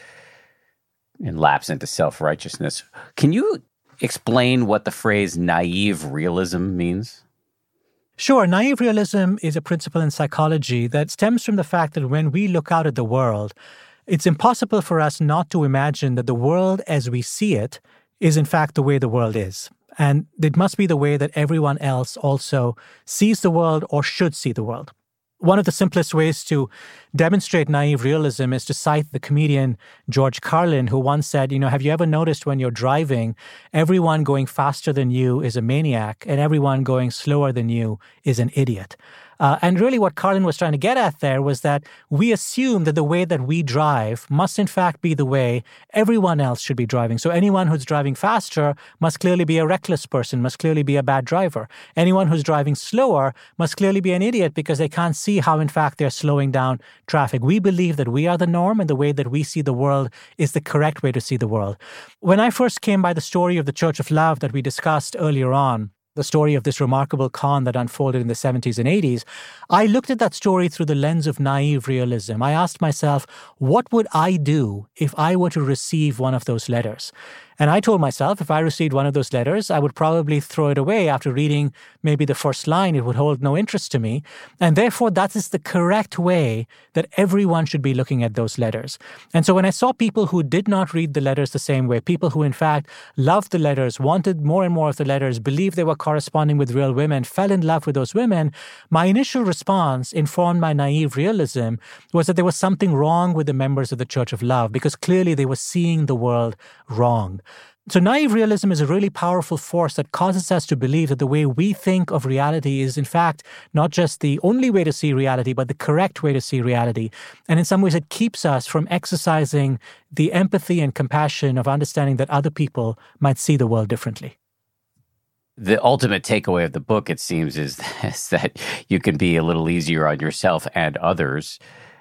[SPEAKER 1] and lapse into self-righteousness, can you explain what the phrase naive realism means?
[SPEAKER 2] Sure. Naive realism is a principle in psychology that stems from the fact that when we look out at the world, it's impossible for us not to imagine that the world as we see it is in fact the way the world is. And it must be the way that everyone else also sees the world or should see the world. One of the simplest ways to demonstrate naive realism is to cite the comedian George Carlin, who once said, you know, have you ever noticed when you're driving, everyone going faster than you is a maniac and everyone going slower than you is an idiot? Uh, and really what Carlin was trying to get at there was that we assume that the way that we drive must in fact be the way everyone else should be driving. So anyone who's driving faster must clearly be a reckless person, must clearly be a bad driver. Anyone who's driving slower must clearly be an idiot because they can't see how in fact they're slowing down traffic. We believe that we are the norm and the way that we see the world is the correct way to see the world. When I first came by the story of the Church of Love that we discussed earlier on, the story of this remarkable con that unfolded in the seventies and eighties, I looked at that story through the lens of naive realism. I asked myself, what would I do if I were to receive one of those letters? And I told myself, if I received one of those letters, I would probably throw it away after reading maybe the first line. It would hold no interest to me. And therefore, that is the correct way that everyone should be looking at those letters. And so when I saw people who did not read the letters the same way, people who in fact loved the letters, wanted more and more of the letters, believed they were corresponding with real women, fell in love with those women, my initial response, informed by naive realism, was that there was something wrong with the members of the Church of Love because clearly they were seeing the world wrong. So naive realism is a really powerful force that causes us to believe that the way we think of reality is, in fact, not just the only way to see reality, but the correct way to see reality. And in some ways, it keeps us from exercising the empathy and compassion of understanding that other people might see the world differently.
[SPEAKER 1] The ultimate takeaway of the book, it seems, is, is that you can be a little easier on yourself and others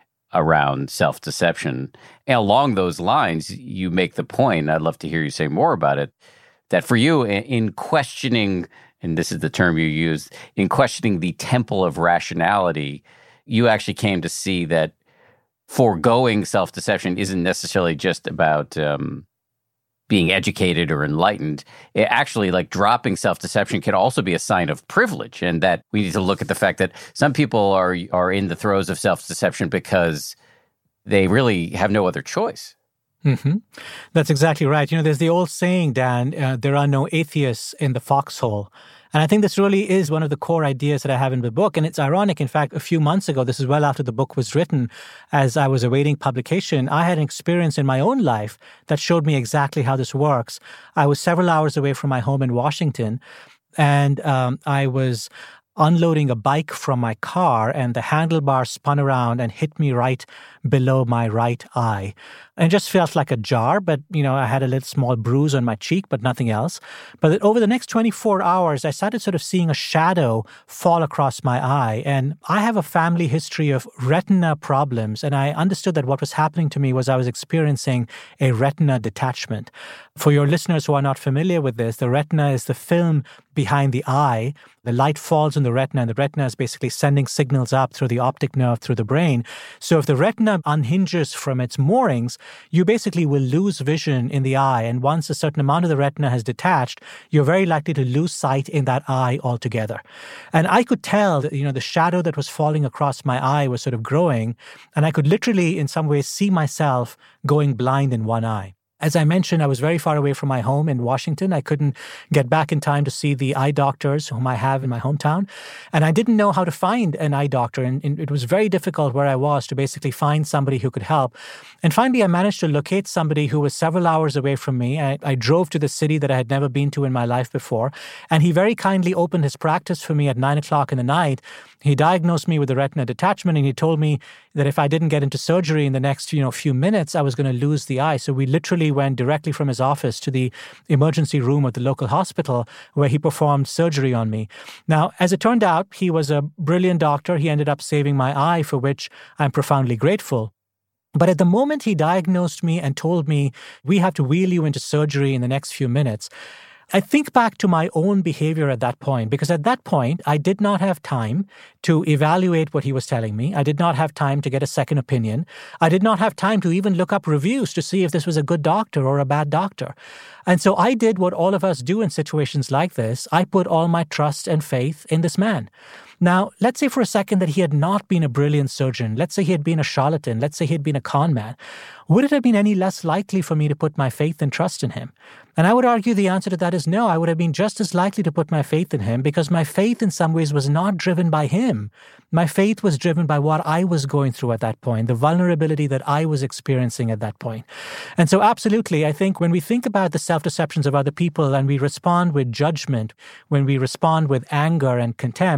[SPEAKER 1] around self-deception. And along those lines, you make the point, I'd love to hear you say more about it, that for you, in questioning, and this is the term you used, in questioning the temple of rationality, you actually came to see that foregoing self-deception isn't necessarily just about um, being educated or enlightened. It actually, like, dropping self-deception can also be a sign of privilege, and that we need to look at the fact that some people are are in the throes of self-deception because they really have no other choice.
[SPEAKER 2] Mm-hmm. That's exactly right. You know, there's the old saying, Dan, uh, there are no atheists in the foxhole. And I think this really is one of the core ideas that I have in the book. And it's ironic. In fact, a few months ago, this is well after the book was written, as I was awaiting publication, I had an experience in my own life that showed me exactly how this works. I was several hours away from my home in Washington, and um, I was unloading a bike from my car, and the handlebar spun around and hit me right below my right eye. And it just felt like a jar, but, you know, I had a little small bruise on my cheek, but nothing else. But over the next twenty-four hours, I started sort of seeing a shadow fall across my eye. And I have a family history of retina problems, and I understood that what was happening to me was I was experiencing a retina detachment. For your listeners who are not familiar with this, the retina is the film behind the eye. The light falls on the retina, and the retina is basically sending signals up through the optic nerve through the brain. So if the retina unhinges from its moorings, you basically will lose vision in the eye. And once a certain amount of the retina has detached, you're very likely to lose sight in that eye altogether. And I could tell that, you know, the shadow that was falling across my eye was sort of growing, and I could literally, in some ways, see myself going blind in one eye. As I mentioned, I was very far away from my home in Washington. I couldn't get back in time to see the eye doctors whom I have in my hometown. And I didn't know how to find an eye doctor. And, and it was very difficult where I was to basically find somebody who could help. And finally, I managed to locate somebody who was several hours away from me. I, I drove to the city that I had never been to in my life before. And he very kindly opened his practice for me at nine o'clock in the night. He diagnosed me with a retina detachment, and he told me that if I didn't get into surgery in the next, you know, few minutes, I was going to lose the eye. So we literally went directly from his office to the emergency room of the local hospital where he performed surgery on me. Now, as it turned out, he was a brilliant doctor. He ended up saving my eye, for which I'm profoundly grateful. But at the moment he diagnosed me and told me, we have to wheel you into surgery in the next few minutes, I think back to my own behavior at that point, because at that point, I did not have time to evaluate what he was telling me. I did not have time to get a second opinion. I did not have time to even look up reviews to see if this was a good doctor or a bad doctor. And so I did what all of us do in situations like this. I put all my trust and faith in this man. Now, let's say for a second that he had not been a brilliant surgeon. Let's say he had been a charlatan. Let's say he had been a con man. Would it have been any less likely for me to put my faith and trust in him? And I would argue the answer to that is no. I would have been just as likely to put my faith in him, because my faith in some ways was not driven by him. My faith was driven by what I was going through at that point, the vulnerability that I was experiencing at that point. And so absolutely, I think when we think about the self-deceptions of other people and we respond with judgment, when we respond with anger and contempt,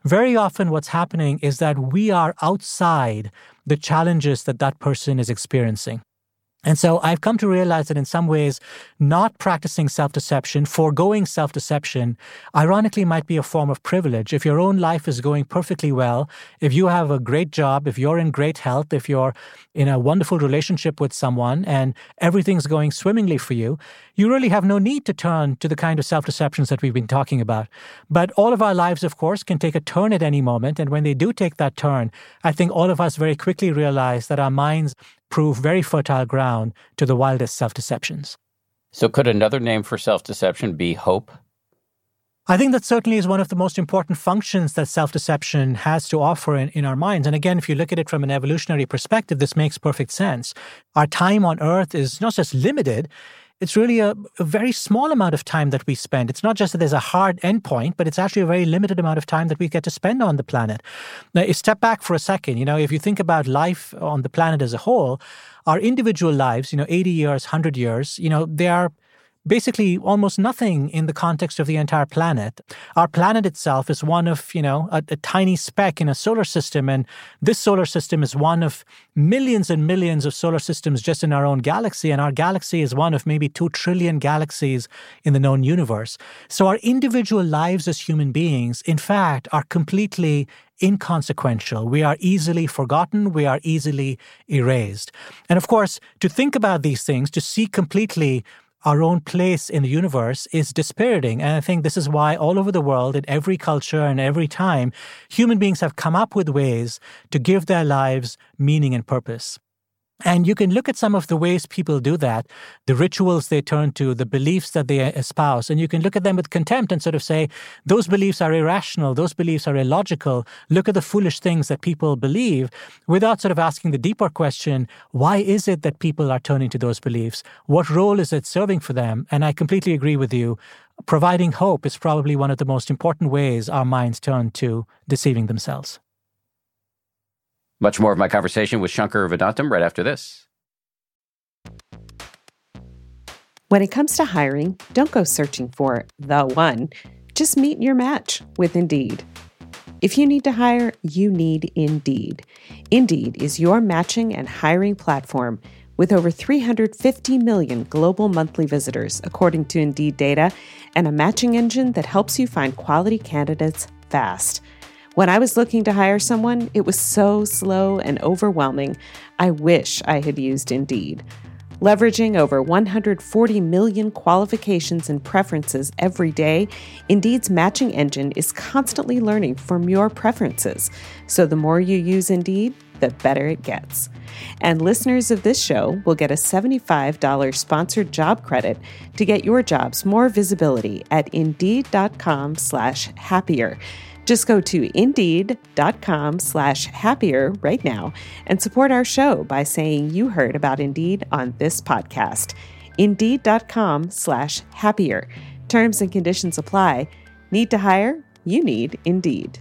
[SPEAKER 2] very often what's happening is that we are outside the challenges that that person is experiencing. And so I've come to realize that in some ways, not practicing self-deception, foregoing self-deception, ironically might be a form of privilege. If your own life is going perfectly well, if you have a great job, if you're in great health, if you're in a wonderful relationship with someone and everything's going swimmingly for you, you really have no need to turn to the kind of self-deceptions that we've been talking about. But all of our lives, of course, can take a turn at any moment. And when they do take that turn, I think all of us very quickly realize that our minds prove very fertile ground to the wildest self-deceptions.
[SPEAKER 1] So could another name for self-deception be hope?
[SPEAKER 2] I think that certainly is one of the most important functions that self-deception has to offer in, in our minds. And again, if you look at it from an evolutionary perspective, this makes perfect sense. Our time on Earth is not just limited, it's really a, a very small amount of time that we spend. It's not just that there's a hard endpoint, but it's actually a very limited amount of time that we get to spend on the planet. Now, you step back for a second. You know, if you think about life on the planet as a whole, our individual lives, you know, eighty years, one hundred years, you know, they are basically almost nothing in the context of the entire planet. Our planet itself is one of, you know, a, a tiny speck in a solar system. And this solar system is one of millions and millions of solar systems just in our own galaxy. And our galaxy is one of maybe two trillion galaxies in the known universe. So our individual lives as human beings, in fact, are completely inconsequential. We are easily forgotten. We are easily erased. And of course, to think about these things, to see completely our own place in the universe is dispiriting. And I think this is why all over the world, in every culture and every time, human beings have come up with ways to give their lives meaning and purpose. And you can look at some of the ways people do that, the rituals they turn to, the beliefs that they espouse, and you can look at them with contempt and sort of say, those beliefs are irrational, those beliefs are illogical, look at the foolish things that people believe, without sort of asking the deeper question, why is it that people are turning to those beliefs? What role is it serving for them? And I completely agree with you. Providing hope is probably one of the most important ways our minds turn to deceiving themselves.
[SPEAKER 1] Much more of my conversation with Shankar Vedantam right after this.
[SPEAKER 3] When it comes to hiring, don't go searching for the one. Just meet your match with Indeed. If you need to hire, you need Indeed. Indeed is your matching and hiring platform with over three hundred fifty million global monthly visitors, according to Indeed data, and a matching engine that helps you find quality candidates fast. When I was looking to hire someone, it was so slow and overwhelming. I wish I had used Indeed. Leveraging over one hundred forty million qualifications and preferences every day, Indeed's matching engine is constantly learning from your preferences. So the more you use Indeed, the better it gets. And listeners of this show will get a seventy-five dollars sponsored job credit to get your jobs more visibility at Indeed.com slash happier. Just go to Indeed.com slash happier right now and support our show by saying you heard about Indeed on this podcast. Indeed.com slash happier. Terms and conditions apply. Need to hire? You need Indeed.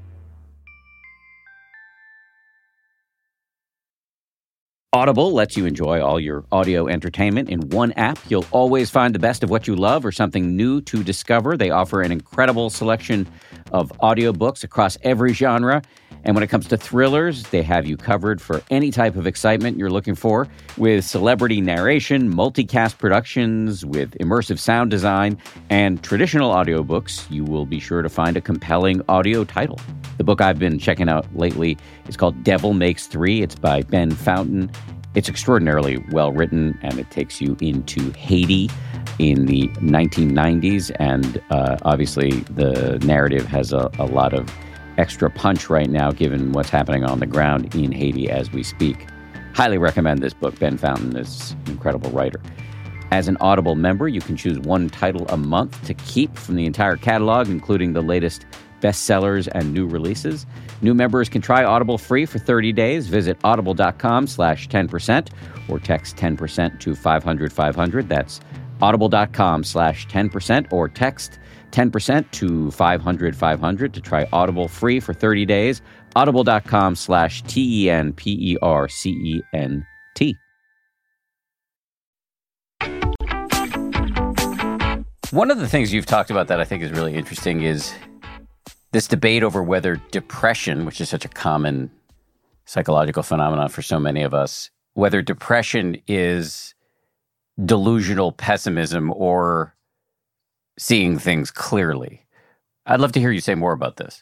[SPEAKER 1] Audible lets you enjoy all your audio entertainment in one app. You'll always find the best of what you love or something new to discover. They offer an incredible selection of audiobooks across every genre. And when it comes to thrillers, they have you covered for any type of excitement you're looking for. With celebrity narration, multicast productions, with immersive sound design, and traditional audiobooks, you will be sure to find a compelling audio title. The book I've been checking out lately is called Devil Makes Three. It's by Ben Fountain. It's extraordinarily well written, and it takes you into Haiti in the nineteen nineties. And uh, obviously, the narrative has a, a lot of extra punch right now, given what's happening on the ground in Haiti as we speak. Highly recommend this book. Ben Fountain is an incredible writer. As an Audible member, you can choose one title a month to keep from the entire catalog, including the latest bestsellers and new releases. New members can try Audible free for thirty days. Visit audible.com slash 10% or text ten percent to five hundred five hundred. That's audible.com slash 10% or text ten percent to five hundred five hundred to try Audible free for thirty days. Audible.com slash T E N P E R C E N T. One of the things you've talked about that I think is really interesting is this debate over whether depression, which is such a common psychological phenomenon for so many of us, whether depression is delusional pessimism or seeing things clearly. I'd love to hear you say more about this.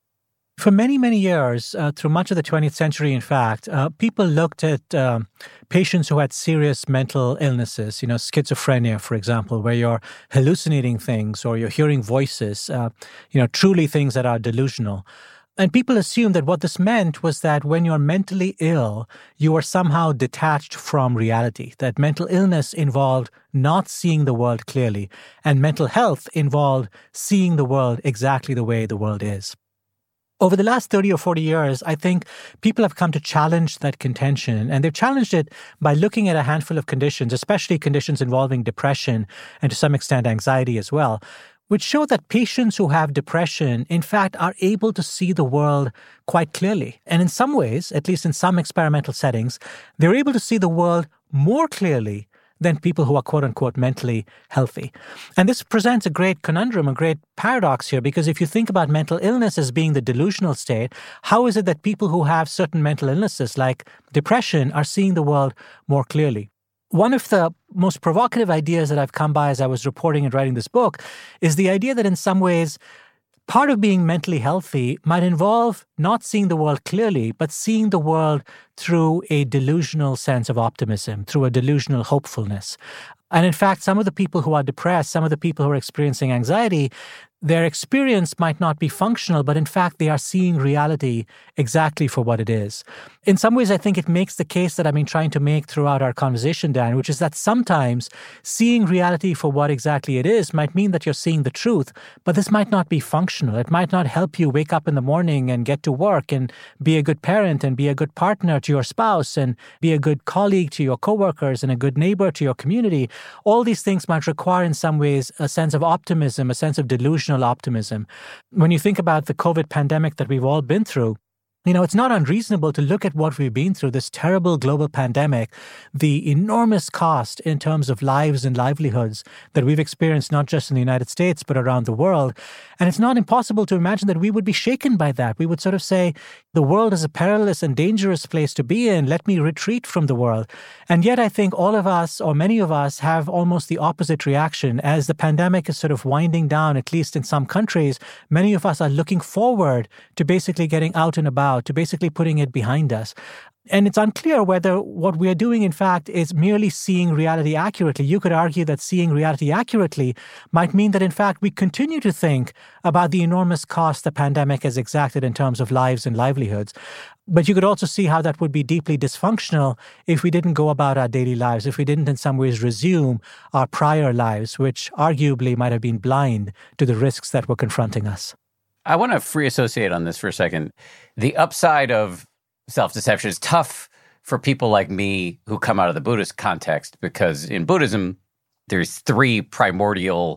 [SPEAKER 2] For many, many years, uh, through much of the twentieth century, in fact, uh, people looked at um, patients who had serious mental illnesses, you know, schizophrenia, for example, where you're hallucinating things or you're hearing voices, uh, you know, truly things that are delusional. And people assumed that what this meant was that when you're mentally ill, you are somehow detached from reality, that mental illness involved not seeing the world clearly, and mental health involved seeing the world exactly the way the world is. Over the last thirty or forty years, I think people have come to challenge that contention, and they've challenged it by looking at a handful of conditions, especially conditions involving depression and to some extent anxiety as well, which show that patients who have depression, in fact, are able to see the world quite clearly. And in some ways, at least in some experimental settings, they're able to see the world more clearly than people who are quote-unquote mentally healthy. And this presents a great conundrum, a great paradox here, because if you think about mental illness as being the delusional state, how is it that people who have certain mental illnesses like depression are seeing the world more clearly? One of the most provocative ideas that I've come by as I was reporting and writing this book is the idea that in some ways, part of being mentally healthy might involve not seeing the world clearly, but seeing the world through a delusional sense of optimism, through a delusional hopefulness. And in fact, some of the people who are depressed, some of the people who are experiencing anxiety, their experience might not be functional, but in fact, they are seeing reality exactly for what it is. In some ways, I think it makes the case that I've been trying to make throughout our conversation, Dan, which is that sometimes seeing reality for what exactly it is might mean that you're seeing the truth, but this might not be functional. It might not help you wake up in the morning and get to work and be a good parent and be a good partner to your spouse and be a good colleague to your coworkers and a good neighbor to your community. All these things might require in some ways a sense of optimism, a sense of delusional optimism. When you think about the COVID pandemic that we've all been through, you know, it's not unreasonable to look at what we've been through, this terrible global pandemic, the enormous cost in terms of lives and livelihoods that we've experienced not just in the United States, but around the world. And it's not impossible to imagine that we would be shaken by that. We would sort of say, the world is a perilous and dangerous place to be in. Let me retreat from the world. And yet I think all of us, or many of us, have almost the opposite reaction. As the pandemic is sort of winding down, at least in some countries, many of us are looking forward to basically getting out and about, to basically putting it behind us. And it's unclear whether what we are doing, in fact, is merely seeing reality accurately. You could argue that seeing reality accurately might mean that, in fact, we continue to think about the enormous cost the pandemic has exacted in terms of lives and livelihoods. But you could also see how that would be deeply dysfunctional if we didn't go about our daily lives, if we didn't in some ways resume our prior lives, which arguably might have been blind to the risks that were confronting us.
[SPEAKER 1] I want to free associate on this for a second. The upside of self-deception is tough for people like me who come out of the Buddhist context, because in Buddhism, there's three primordial,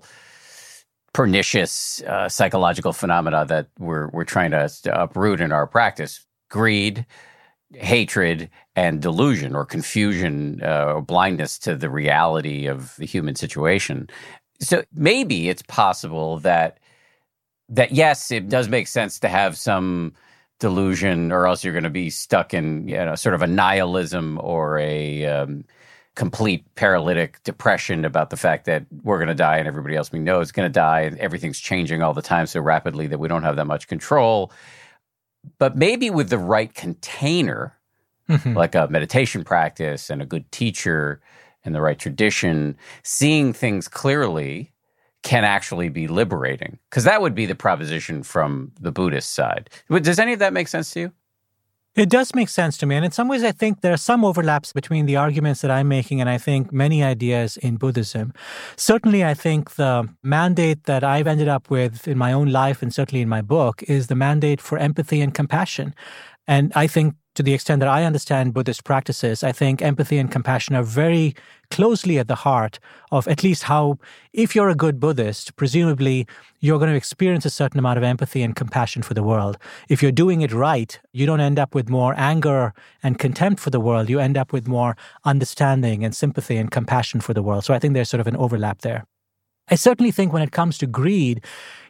[SPEAKER 1] pernicious uh, psychological phenomena that we're we're trying to, to uproot in our practice: greed, hatred, and delusion, or confusion, uh, or blindness to the reality of the human situation. So maybe it's possible that that yes, it does make sense to have some delusion, or else you're going to be stuck in, you know, sort of a nihilism or a um, complete paralytic depression about the fact that we're going to die and everybody else we know is going to die and everything's changing all the time so rapidly that we don't have that much control. But maybe with the right container, mm-hmm. like a meditation practice and a good teacher and the right tradition, seeing things clearly can actually be liberating, because that would be the proposition from the Buddhist side. Does any of that make sense to you?
[SPEAKER 2] It does make sense to me. And in some ways, I think there are some overlaps between the arguments that I'm making and I think many ideas in Buddhism. Certainly, I think the mandate that I've ended up with in my own life and certainly in my book is the mandate for empathy and compassion. And I think to the extent that I understand Buddhist practices, I think empathy and compassion are very closely at the heart of at least how, if you're a good Buddhist, presumably you're going to experience a certain amount of empathy and compassion for the world. If you're doing it right, you don't end up with more anger and contempt for the world. You end up with more understanding and sympathy and compassion for the world. So I think there's sort of an overlap there. I certainly think when it comes to greed,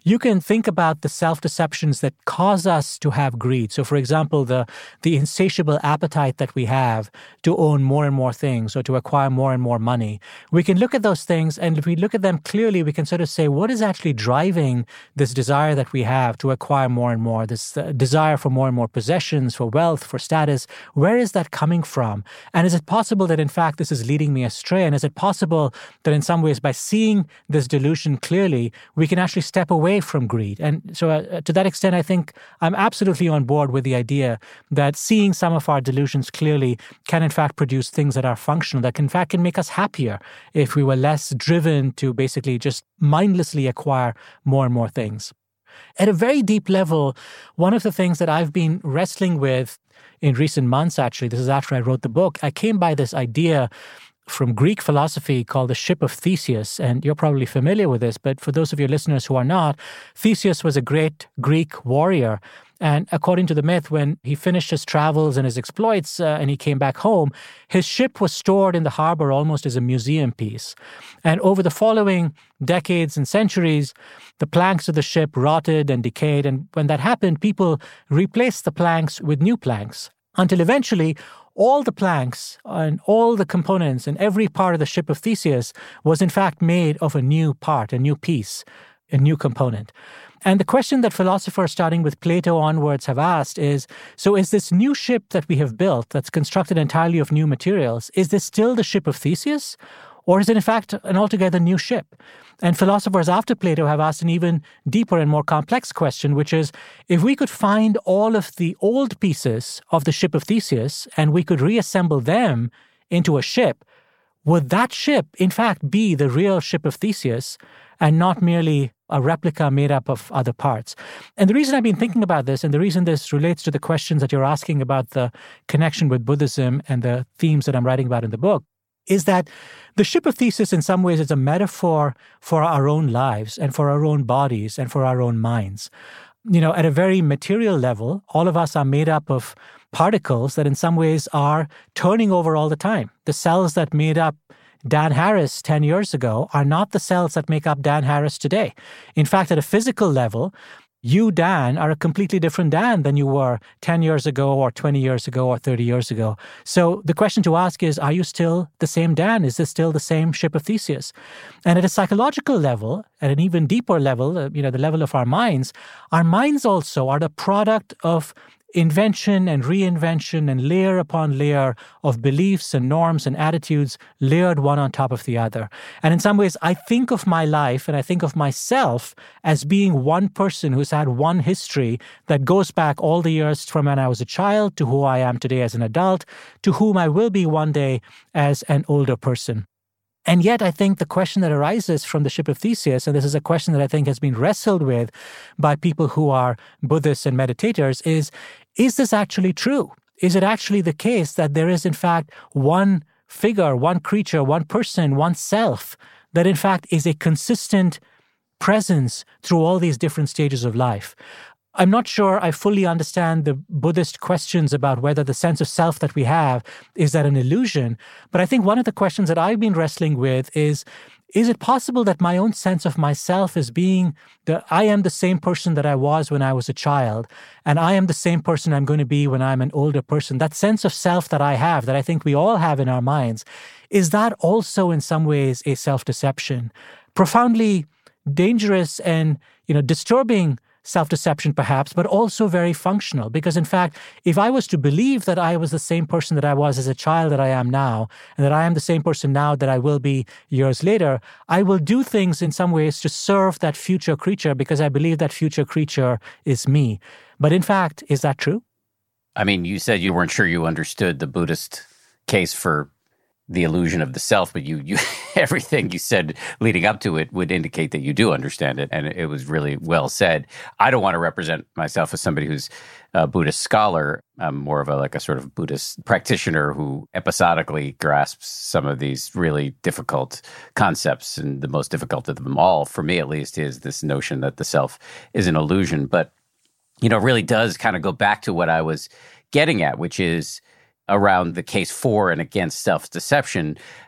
[SPEAKER 2] you can think about the self-deceptions that cause us to have greed. So, for example, the, the insatiable appetite that we have to own more and more things or to acquire more and more money. We can look at those things, and if we look at them clearly, we can sort of say, what is actually driving this desire that we have to acquire more and more, this uh, desire for more and more possessions, for wealth, for status? Where is that coming from? And is it possible that, in fact, this is leading me astray? And is it possible that in some ways, by seeing this delusion clearly, we can actually step away from greed? And so uh, to that extent, I think I'm absolutely on board with the idea that seeing some of our delusions clearly can in fact produce things that are functional, that can, in fact can make us happier if we were less driven to basically just mindlessly acquire more and more things. At a very deep level, one of the things that I've been wrestling with in recent months, actually, this is after I wrote the book, I came by this idea from Greek philosophy called the Ship of Theseus. And you're probably familiar with this, but for those of your listeners who are not, Theseus was a great Greek warrior. And according to the myth, when he finished his travels and his exploits uh, and he came back home, his ship was stored in the harbor almost as a museum piece. And over the following decades and centuries, the planks of the ship rotted and decayed. And when that happened, people replaced the planks with new planks until eventually all the planks and all the components and every part of the Ship of Theseus was in fact made of a new part, a new piece, a new component. And the question that philosophers starting with Plato onwards have asked is, so is this new ship that we have built that's constructed entirely of new materials, is this still the Ship of Theseus? Or is it in fact an altogether new ship? And philosophers after Plato have asked an even deeper and more complex question, which is, if we could find all of the old pieces of the Ship of Theseus and we could reassemble them into a ship, would that ship in fact be the real Ship of Theseus and not merely a replica made up of other parts? And the reason I've been thinking about this, and the reason this relates to the questions that you're asking about the connection with Buddhism and the themes that I'm writing about in the book, is that the Ship of Theseus in some ways is a metaphor for our own lives and for our own bodies and for our own minds. You know, at a very material level, all of us are made up of particles that in some ways are turning over all the time. The cells that made up Dan Harris ten years ago are not the cells that make up Dan Harris today. In fact, at a physical level, you, Dan, are a completely different Dan than you were ten years ago or twenty years ago or thirty years ago. So the question to ask is, are you still the same Dan? Is this still the same Ship of Theseus? And at a psychological level, at an even deeper level, uh, you know, the level of our minds, our minds also are the product of invention and reinvention and layer upon layer of beliefs and norms and attitudes layered one on top of the other. And in some ways, I think of my life and I think of myself as being one person who's had one history that goes back all the years from when I was a child to who I am today as an adult, to whom I will be one day as an older person. And yet, I think the question that arises from the Ship of Theseus, and this is a question that I think has been wrestled with by people who are Buddhists and meditators, is, is this actually true? Is it actually the case that there is, in fact, one figure, one creature, one person, one self that, in fact, is a consistent presence through all these different stages of life? I'm not sure I fully understand the Buddhist questions about whether the sense of self that we have is that an illusion. But I think one of the questions that I've been wrestling with is, is it possible that my own sense of myself is being the, I am the same person that I was when I was a child, and I am the same person I'm going to be when I'm an older person? That sense of self that I have, that I think we all have in our minds, is that also in some ways a self-deception? Profoundly dangerous and, you know, disturbing self-deception perhaps, but also very functional. Because in fact, if I was to believe that I was the same person that I was as a child that I am now, and that I am the same person now that I will be years later, I will do things in some ways to serve that future creature because I believe that future creature is me. But in fact, is that true?
[SPEAKER 1] I mean, you said you weren't sure you understood the Buddhist case for the illusion of the self, but you, you everything you said leading up to it would indicate that you do understand it, and it was really well said. I don't want to represent myself as somebody who's a Buddhist scholar. I'm more of a like a sort of Buddhist practitioner who episodically grasps some of these really difficult concepts, and the most difficult of them all, for me at least, is this notion that the self is an illusion. But, you know, it really does kind of go back to what I was getting at, which is around the case for and against self-deception.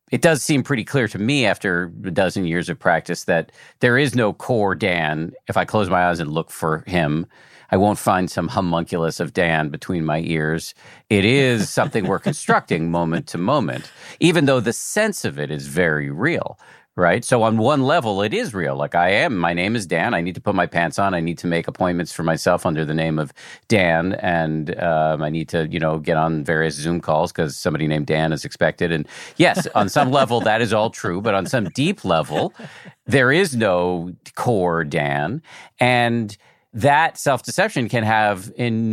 [SPEAKER 1] it does seem pretty clear to me after a dozen years of practice that there is no core Dan. If I close my eyes and look for him, I won't find some homunculus of Dan between my ears. It is something we're constructing moment to moment, even though the sense of it is very real, right? So on one level, it is real. Like I am, my name is Dan. I need to put my pants on. I need to make appointments for myself under the name of Dan. And um, I need to, you know, get on various Zoom calls because somebody named Dan is expected. And yes, on some level, that is all true. But on some deep level, there is no core Dan. And that self-deception can have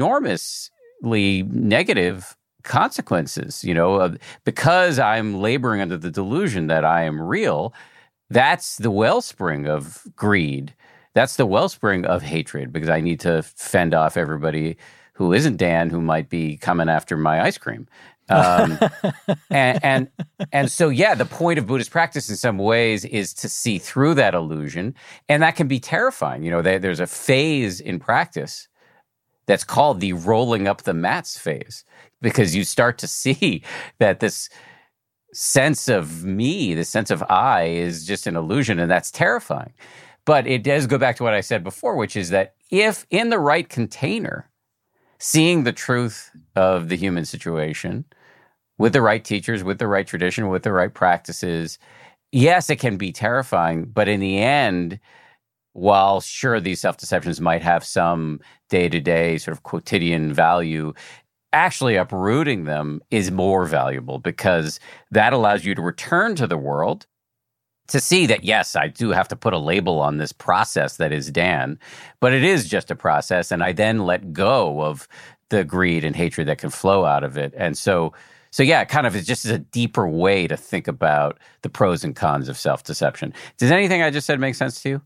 [SPEAKER 1] enormously negative consequences. You know, uh, because I'm laboring under the delusion that I am real, that's the wellspring of greed. That's the wellspring of hatred, because I need to fend off everybody who isn't Dan, who might be coming after my ice cream. Um, and, and and so, yeah, the point of Buddhist practice in some ways is to see through that illusion. And that can be terrifying. You know, there, there's a phase in practice that's called the rolling up the mats phase, because you start to see that this sense of me, the sense of I, is just an illusion, and that's terrifying. But it does go back to what I said before, which is that if in the right container, seeing the truth of the human situation with the right teachers, with the right tradition, with the right practices, yes, it can be terrifying. But in the end, while sure these self-deceptions might have some day-to-day sort of quotidian value, actually uprooting them is more valuable, because that allows you to return to the world to see that, yes, I do have to put a label on this process that is Dan, but it is just a process. And I then let go of the greed and hatred that can flow out of it. And so, so yeah, it kind of is just a deeper way to think about the pros and cons of self-deception. Does anything I just said make sense to you?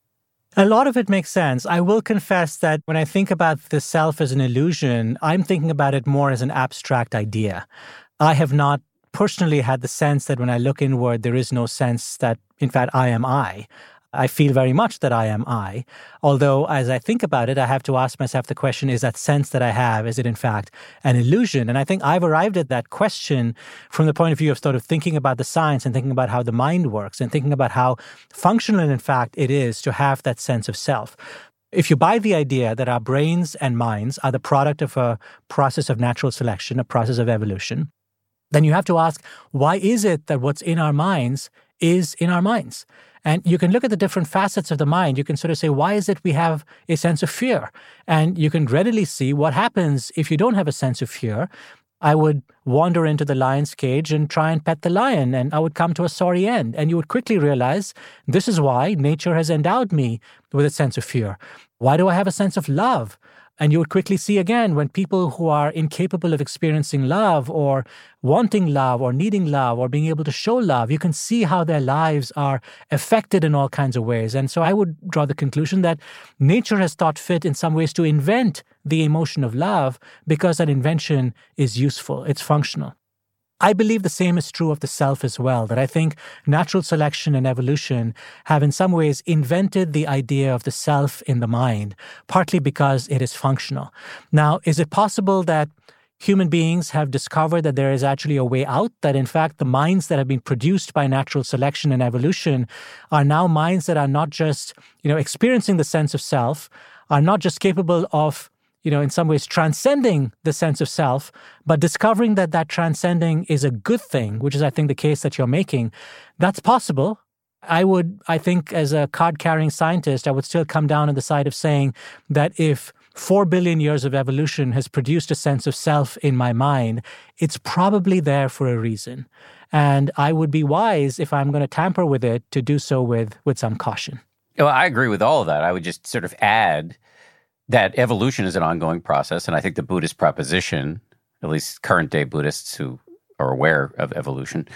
[SPEAKER 2] A lot of it makes sense. I will confess that when I think about the self as an illusion, I'm thinking about it more as an abstract idea. I have not personally had the sense that when I look inward, there is no sense that, in fact, I am I. I feel very much that I am I. Although, as I think about it, I have to ask myself the question, is that sense that I have, is it in fact an illusion? And I think I've arrived at that question from the point of view of sort of thinking about the science and thinking about how the mind works and thinking about how functional, in fact, it is to have that sense of self. If you buy the idea that our brains and minds are the product of a process of natural selection, a process of evolution, then you have to ask, why is it that what's in our minds is in our minds? And you can look at the different facets of the mind. You can sort of say, why is it we have a sense of fear? And you can readily see what happens if you don't have a sense of fear. I would wander into the lion's cage and try and pet the lion, and I would come to a sorry end. And you would quickly realize this is why nature has endowed me with a sense of fear. Why do I have a sense of love? And you would quickly see again when people who are incapable of experiencing love or wanting love or needing love or being able to show love, you can see how their lives are affected in all kinds of ways. And so I would draw the conclusion that nature has thought fit in some ways to invent the emotion of love because that invention is useful, it's functional. I believe the same is true of the self as well, that I think natural selection and evolution have in some ways invented the idea of the self in the mind, partly because it is functional. Now, is it possible that human beings have discovered that there is actually a way out, that in fact the minds that have been produced by natural selection and evolution are now minds that are not just, you know, experiencing the sense of self, are not just capable of you know, in some ways transcending the sense of self, but discovering that that transcending is a good thing, which is, I think, the case that you're making. That's possible. I would, I think, as a card-carrying scientist, I would still come down on the side of saying that if four billion years of evolution has produced a sense of self in my mind, it's probably there for a reason. And I would be wise, if I'm going to tamper with it, to do so with, with some caution.
[SPEAKER 1] Well, I agree with all of that. I would just sort of add that evolution is an ongoing process. And I think the Buddhist proposition, at least current day Buddhists who are aware of evolution,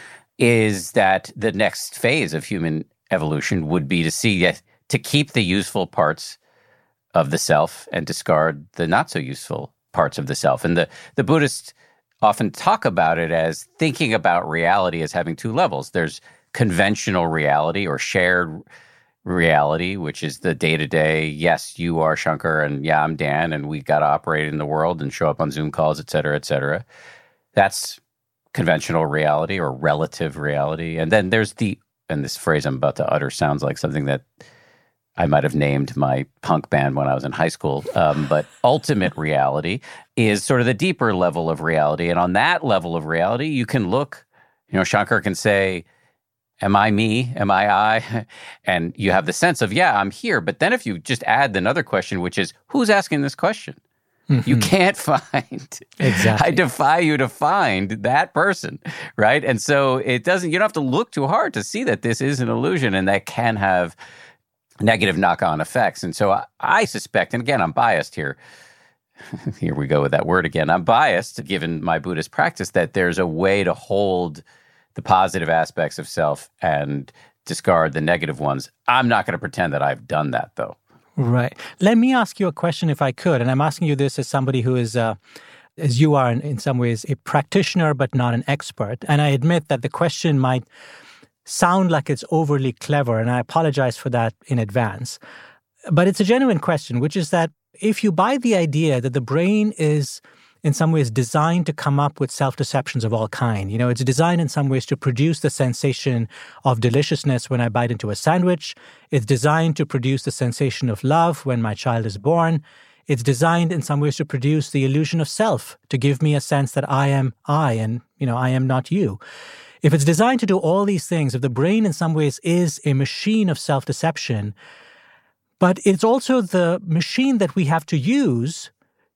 [SPEAKER 1] is that the next phase of human evolution would be to see, to keep the useful parts of the self and discard the not so useful parts of the self. And the, the Buddhists often talk about it as thinking about reality as having two levels. There's conventional reality or shared reality, which is the day-to-day, yes, you are Shankar, and yeah, I'm Dan, and we got to operate in the world and show up on Zoom calls, et cetera, et cetera. That's conventional reality or relative reality. And then there's the, and this phrase I'm about to utter sounds like something that I might have named my punk band when I was in high school. Um, but ultimate reality is sort of the deeper level of reality. And on that level of reality, you can look, you know, Shankar can say, am I me? Am I I? And you have the sense of, yeah, I'm here. But then if you just add another question, which is, who's asking this question? Mm-hmm. You can't find.
[SPEAKER 2] Exactly.
[SPEAKER 1] I defy you to find that person, right? And so it doesn't, you don't have to look too hard to see that this is an illusion and that can have negative knock-on effects. And so I, I suspect, and again, I'm biased here. Here we go with that word again. I'm biased, given my Buddhist practice, that there's a way to hold the positive aspects of self and discard the negative ones. I'm not going to pretend that I've done that, though.
[SPEAKER 2] Right. Let me ask you a question, if I could. And I'm asking you this as somebody who is, uh, as you are in, in some ways, a practitioner, but not an expert. And I admit that the question might sound like it's overly clever, and I apologize for that in advance. But it's a genuine question, which is that if you buy the idea that the brain is in some ways designed to come up with self-deceptions of all kind. You know, it's designed in some ways to produce the sensation of deliciousness when I bite into a sandwich. It's designed to produce the sensation of love when my child is born. It's designed in some ways to produce the illusion of self, to give me a sense that I am I and, you know, I am not you. If it's designed to do all these things, if the brain in some ways is a machine of self-deception, but it's also the machine that we have to use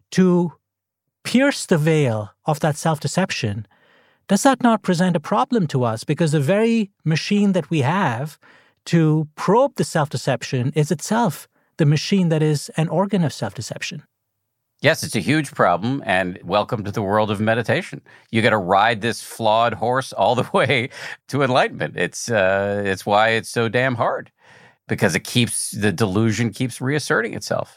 [SPEAKER 2] to pierce the veil of that self-deception, does that not present a problem to us? Because the very machine that we have to probe the self-deception is itself the machine that is an organ of self-deception.
[SPEAKER 1] Yes, it's a huge problem, and welcome to the world of meditation. You got to ride this flawed horse all the way to enlightenment. It's uh, it's why it's so damn hard, because it keeps, the delusion keeps reasserting itself.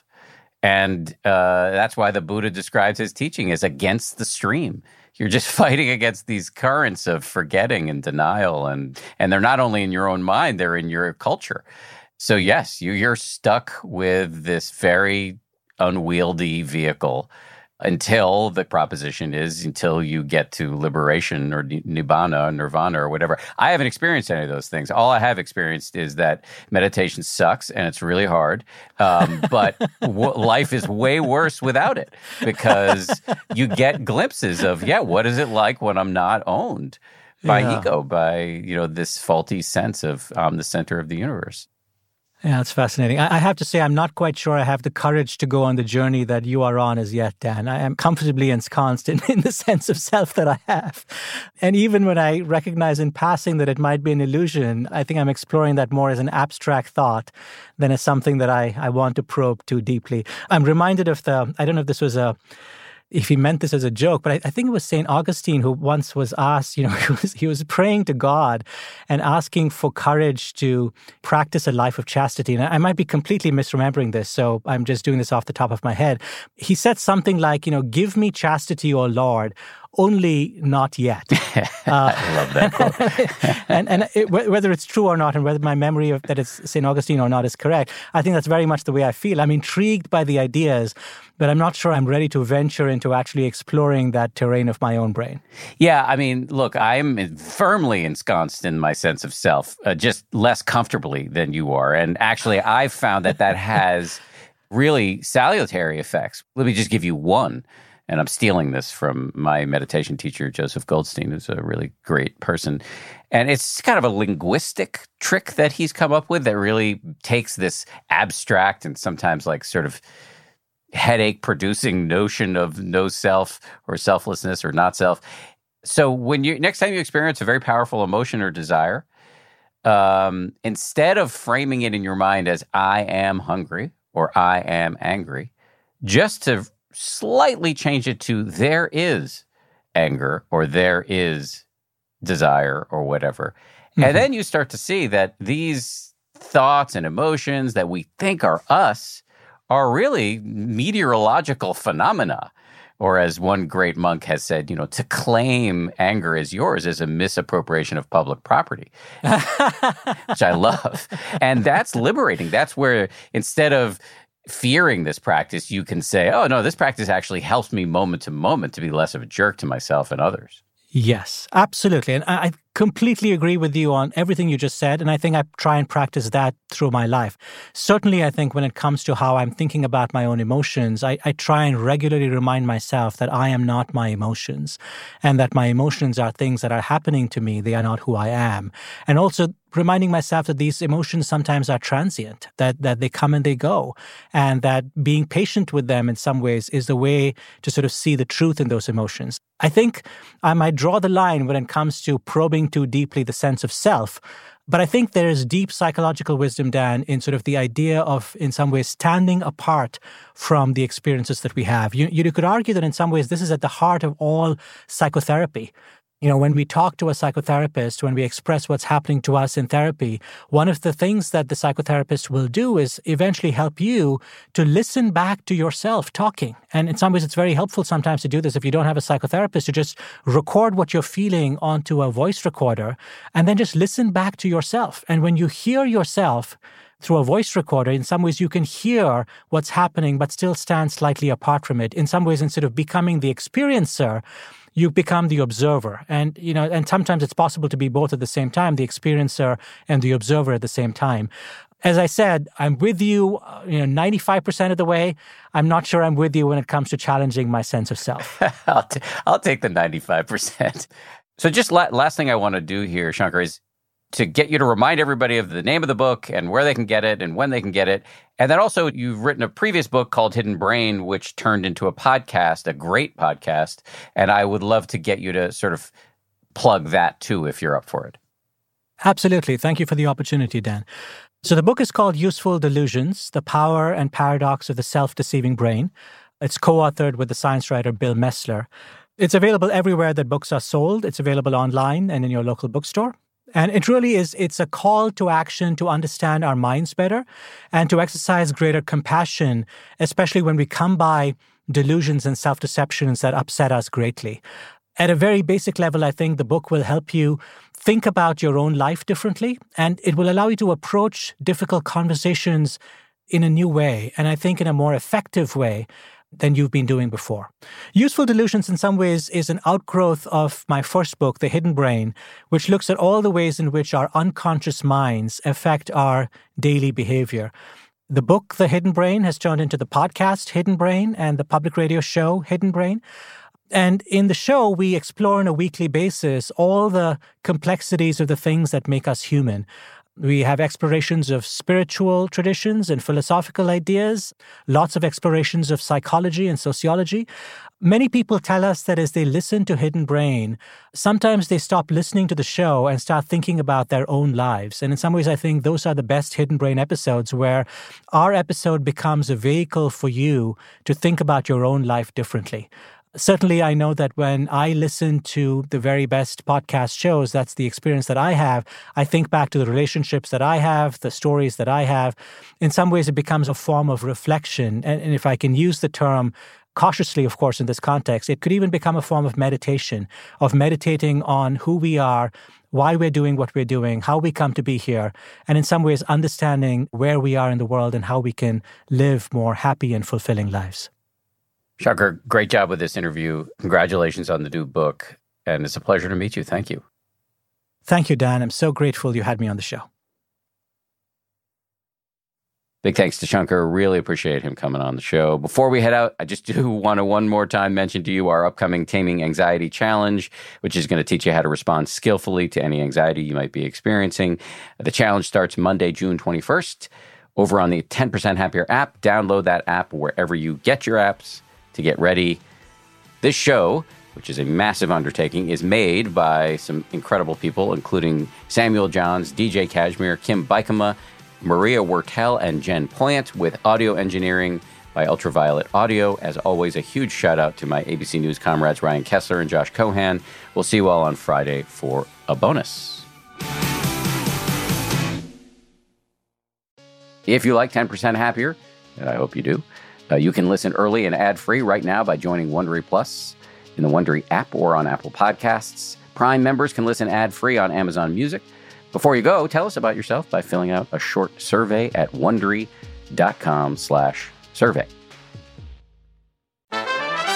[SPEAKER 1] And uh, that's why the Buddha describes his teaching as against the stream. You're just fighting against these currents of forgetting and denial. And, and they're not only in your own mind, they're in your culture. So yes, you, you're stuck with this very unwieldy vehicle until the proposition is, until you get to liberation or nibbana, nirvana or whatever. I haven't experienced any of those things. All I have experienced is that meditation sucks and it's really hard. Um, but w- life is way worse without it, because you get glimpses of, yeah, what is it like when I'm not owned by yeah. ego, by, you know, this faulty sense of I'm the center of the universe.
[SPEAKER 2] Yeah, it's fascinating. I have to say, I'm not quite sure I have the courage to go on the journey that you are on as yet, Dan. I am comfortably ensconced in, in the sense of self that I have. And even when I recognize in passing that it might be an illusion, I think I'm exploring that more as an abstract thought than as something that I, I want to probe too deeply. I'm reminded of the, I don't know if this was a, if he meant this as a joke, but I, I think it was Saint Augustine who once was asked, you know, he was, he was praying to God and asking for courage to practice a life of chastity. And I might be completely misremembering this, so I'm just doing this off the top of my head. He said something like, you know, give me chastity, O Lord, only not yet.
[SPEAKER 1] Uh, I love that quote.
[SPEAKER 2] and and it, whether it's true or not, and whether my memory of that it's Saint Augustine or not is correct, I think that's very much the way I feel. I'm intrigued by the ideas, but I'm not sure I'm ready to venture into actually exploring that terrain of my own brain.
[SPEAKER 1] Yeah, I mean, look, I'm firmly ensconced in my sense of self, uh, just less comfortably than you are. And actually, I've found that that has really salutary effects. Let me just give you one. And I'm stealing this from my meditation teacher, Joseph Goldstein, who's a really great person. And it's kind of a linguistic trick that he's come up with that really takes this abstract and sometimes like sort of headache-producing notion of no self or selflessness or not self. So when you next time you experience a very powerful emotion or desire, um, instead of framing it in your mind as I am hungry or I am angry, just to slightly change it to there is anger or there is desire or whatever. Mm-hmm. And then you start to see that these thoughts and emotions that we think are us are really meteorological phenomena. Or as one great monk has said, you know, to claim anger as yours is a misappropriation of public property, which I love. And that's liberating. That's where instead of fearing this practice, you can say, oh, no, this practice actually helps me moment to moment to be less of a jerk to myself and others.
[SPEAKER 2] Yes, absolutely. And I I completely agree with you on everything you just said. And I think I try and practice that through my life. Certainly, I think when it comes to how I'm thinking about my own emotions, I, I try and regularly remind myself that I am not my emotions and that my emotions are things that are happening to me. They are not who I am. And also reminding myself that these emotions sometimes are transient, that that they come and they go, and that being patient with them in some ways is the way to sort of see the truth in those emotions. I think I might draw the line when it comes to probing too deeply the sense of self, but I think there is deep psychological wisdom, Dan, in sort of the idea of, in some ways, standing apart from the experiences that we have. You, you could argue that in some ways this is at the heart of all psychotherapy. You know, when we talk to a psychotherapist, when we express what's happening to us in therapy, one of the things that the psychotherapist will do is eventually help you to listen back to yourself talking. And in some ways, it's very helpful sometimes to do this if you don't have a psychotherapist, to just record what you're feeling onto a voice recorder and then just listen back to yourself. And when you hear yourself through a voice recorder, in some ways you can hear what's happening but still stand slightly apart from it. In some ways, instead of becoming the experiencer, you become the observer. And, you know, and sometimes it's possible to be both at the same time, the experiencer and the observer at the same time. As I said, I'm with you, uh, you know, ninety-five percent of the way. I'm not sure I'm with you when it comes to challenging my sense of self.
[SPEAKER 1] I'll, t- I'll take the ninety-five percent. So just la- last thing I want to do here, Shankar, is to get you to remind everybody of the name of the book and where they can get it and when they can get it. And then also you've written a previous book called Hidden Brain, which turned into a podcast, a great podcast. And I would love to get you to sort of plug that too, if you're up for it.
[SPEAKER 2] Absolutely. Thank you for the opportunity, Dan. So the book is called Useful Delusions, The Power and Paradox of the Self-Deceiving Brain. It's co-authored with the science writer Bill Messler. It's available everywhere that books are sold. It's available online and in your local bookstore. And it really is, it's a call to action to understand our minds better and to exercise greater compassion, especially when we come by delusions and self-deceptions that upset us greatly. At a very basic level, I think the book will help you think about your own life differently, and it will allow you to approach difficult conversations in a new way, and I think in a more effective way than you've been doing before. Useful Delusions, in some ways, is an outgrowth of my first book, The Hidden Brain, which looks at all the ways in which our unconscious minds affect our daily behavior. The book, The Hidden Brain, has turned into the podcast, Hidden Brain, and the public radio show, Hidden Brain. And in the show, we explore on a weekly basis all the complexities of the things that make us human. We have explorations of spiritual traditions and philosophical ideas, lots of explorations of psychology and sociology. Many people tell us that as they listen to Hidden Brain, sometimes they stop listening to the show and start thinking about their own lives. And in some ways, I think those are the best Hidden Brain episodes, where our episode becomes a vehicle for you to think about your own life differently. Certainly, I know that when I listen to the very best podcast shows, that's the experience that I have. I think back to the relationships that I have, the stories that I have. In some ways, it becomes a form of reflection. And, and if I can use the term cautiously, of course, in this context, it could even become a form of meditation, of meditating on who we are, why we're doing what we're doing, how we come to be here, and in some ways understanding where we are in the world and how we can live more happy and fulfilling lives.
[SPEAKER 1] Shankar, great job with this interview. Congratulations on the new book. And it's a pleasure to meet you. Thank you.
[SPEAKER 2] Thank you, Dan. I'm so grateful you had me on the show.
[SPEAKER 1] Big thanks to Shankar. Really appreciate him coming on the show. Before we head out, I just do want to one more time mention to you our upcoming Taming Anxiety Challenge, which is going to teach you how to respond skillfully to any anxiety you might be experiencing. The challenge starts Monday, June twenty-first, over on the ten percent Happier app. Download that app wherever you get your apps to get ready. This show, which is a massive undertaking, is made by some incredible people, including Samuel Johns, D J Kashmir, Kim Bikama, Maria Wertel, and Jen Plant, with audio engineering by Ultraviolet Audio. As always, a huge shout out to my A B C News comrades Ryan Kessler and Josh Cohan. We'll see you all on Friday for a bonus. If you like ten percent Happier, and I hope you do, Uh, you can listen early and ad-free right now by joining Wondery Plus in the Wondery app or on Apple Podcasts. Prime members can listen ad-free on Amazon Music. Before you go, tell us about yourself by filling out a short survey at Wondery.com slash survey.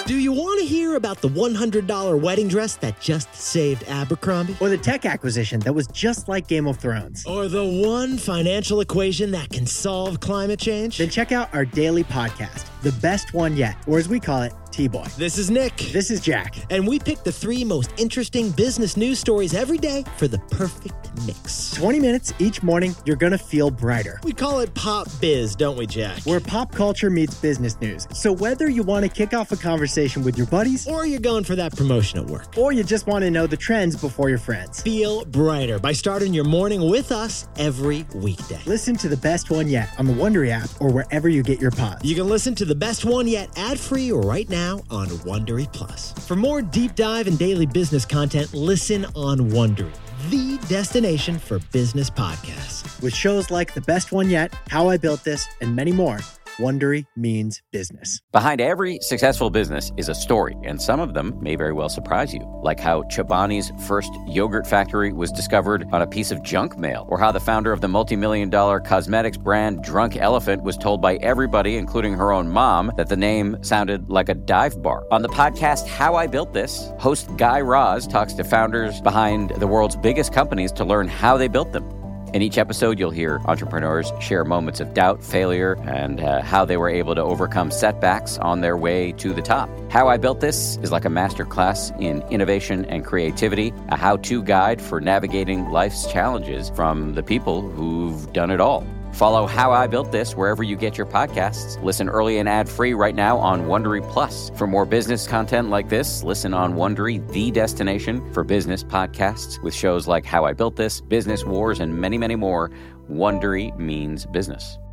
[SPEAKER 4] Do you want to hear about the one hundred dollars wedding dress that just saved Abercrombie?
[SPEAKER 5] Or the tech acquisition that was just like Game of Thrones?
[SPEAKER 4] Or the one financial equation that can solve climate change?
[SPEAKER 5] Then check out our daily podcast, The Best One Yet, or as we call it, T-Boy.
[SPEAKER 4] This is Nick.
[SPEAKER 5] This is Jack.
[SPEAKER 4] And we pick the three most interesting business news stories every day for the perfect mix.
[SPEAKER 5] twenty minutes each morning, you're going to feel brighter.
[SPEAKER 4] We call it Pop Biz, don't we, Jack?
[SPEAKER 5] Where pop culture meets business news. So whether you want to kick off a conversation with your buddies,
[SPEAKER 4] or you're going for that promotion at work,
[SPEAKER 5] or you just want to know the trends before your friends,
[SPEAKER 4] feel brighter by starting your morning with us every weekday.
[SPEAKER 5] Listen to The Best One Yet on the Wondery app or wherever you get your pods.
[SPEAKER 4] You can listen to The Best One Yet ad-free right now on Wondery Plus. For more deep dive and daily business content, listen on Wondery, the destination for business podcasts.
[SPEAKER 5] With shows like The Best One Yet, How I Built This, and many more, Wondery means business.
[SPEAKER 1] Behind every successful business is a story, and some of them may very well surprise you, like how Chobani's first yogurt factory was discovered on a piece of junk mail, or how the founder of the multi-million dollar cosmetics brand Drunk Elephant was told by everybody, including her own mom, that the name sounded like a dive bar. On the podcast How I Built This, host Guy Raz talks to founders behind the world's biggest companies to learn how they built them. In each episode, you'll hear entrepreneurs share moments of doubt, failure, and uh, how they were able to overcome setbacks on their way to the top. How I Built This is like a masterclass in innovation and creativity, a how-to guide for navigating life's challenges from the people who've done it all. Follow How I Built This wherever you get your podcasts. Listen early and ad-free right now on Wondery Plus. For more business content like this, listen on Wondery, the destination for business podcasts, with shows like How I Built This, Business Wars, and many, many more. Wondery means business.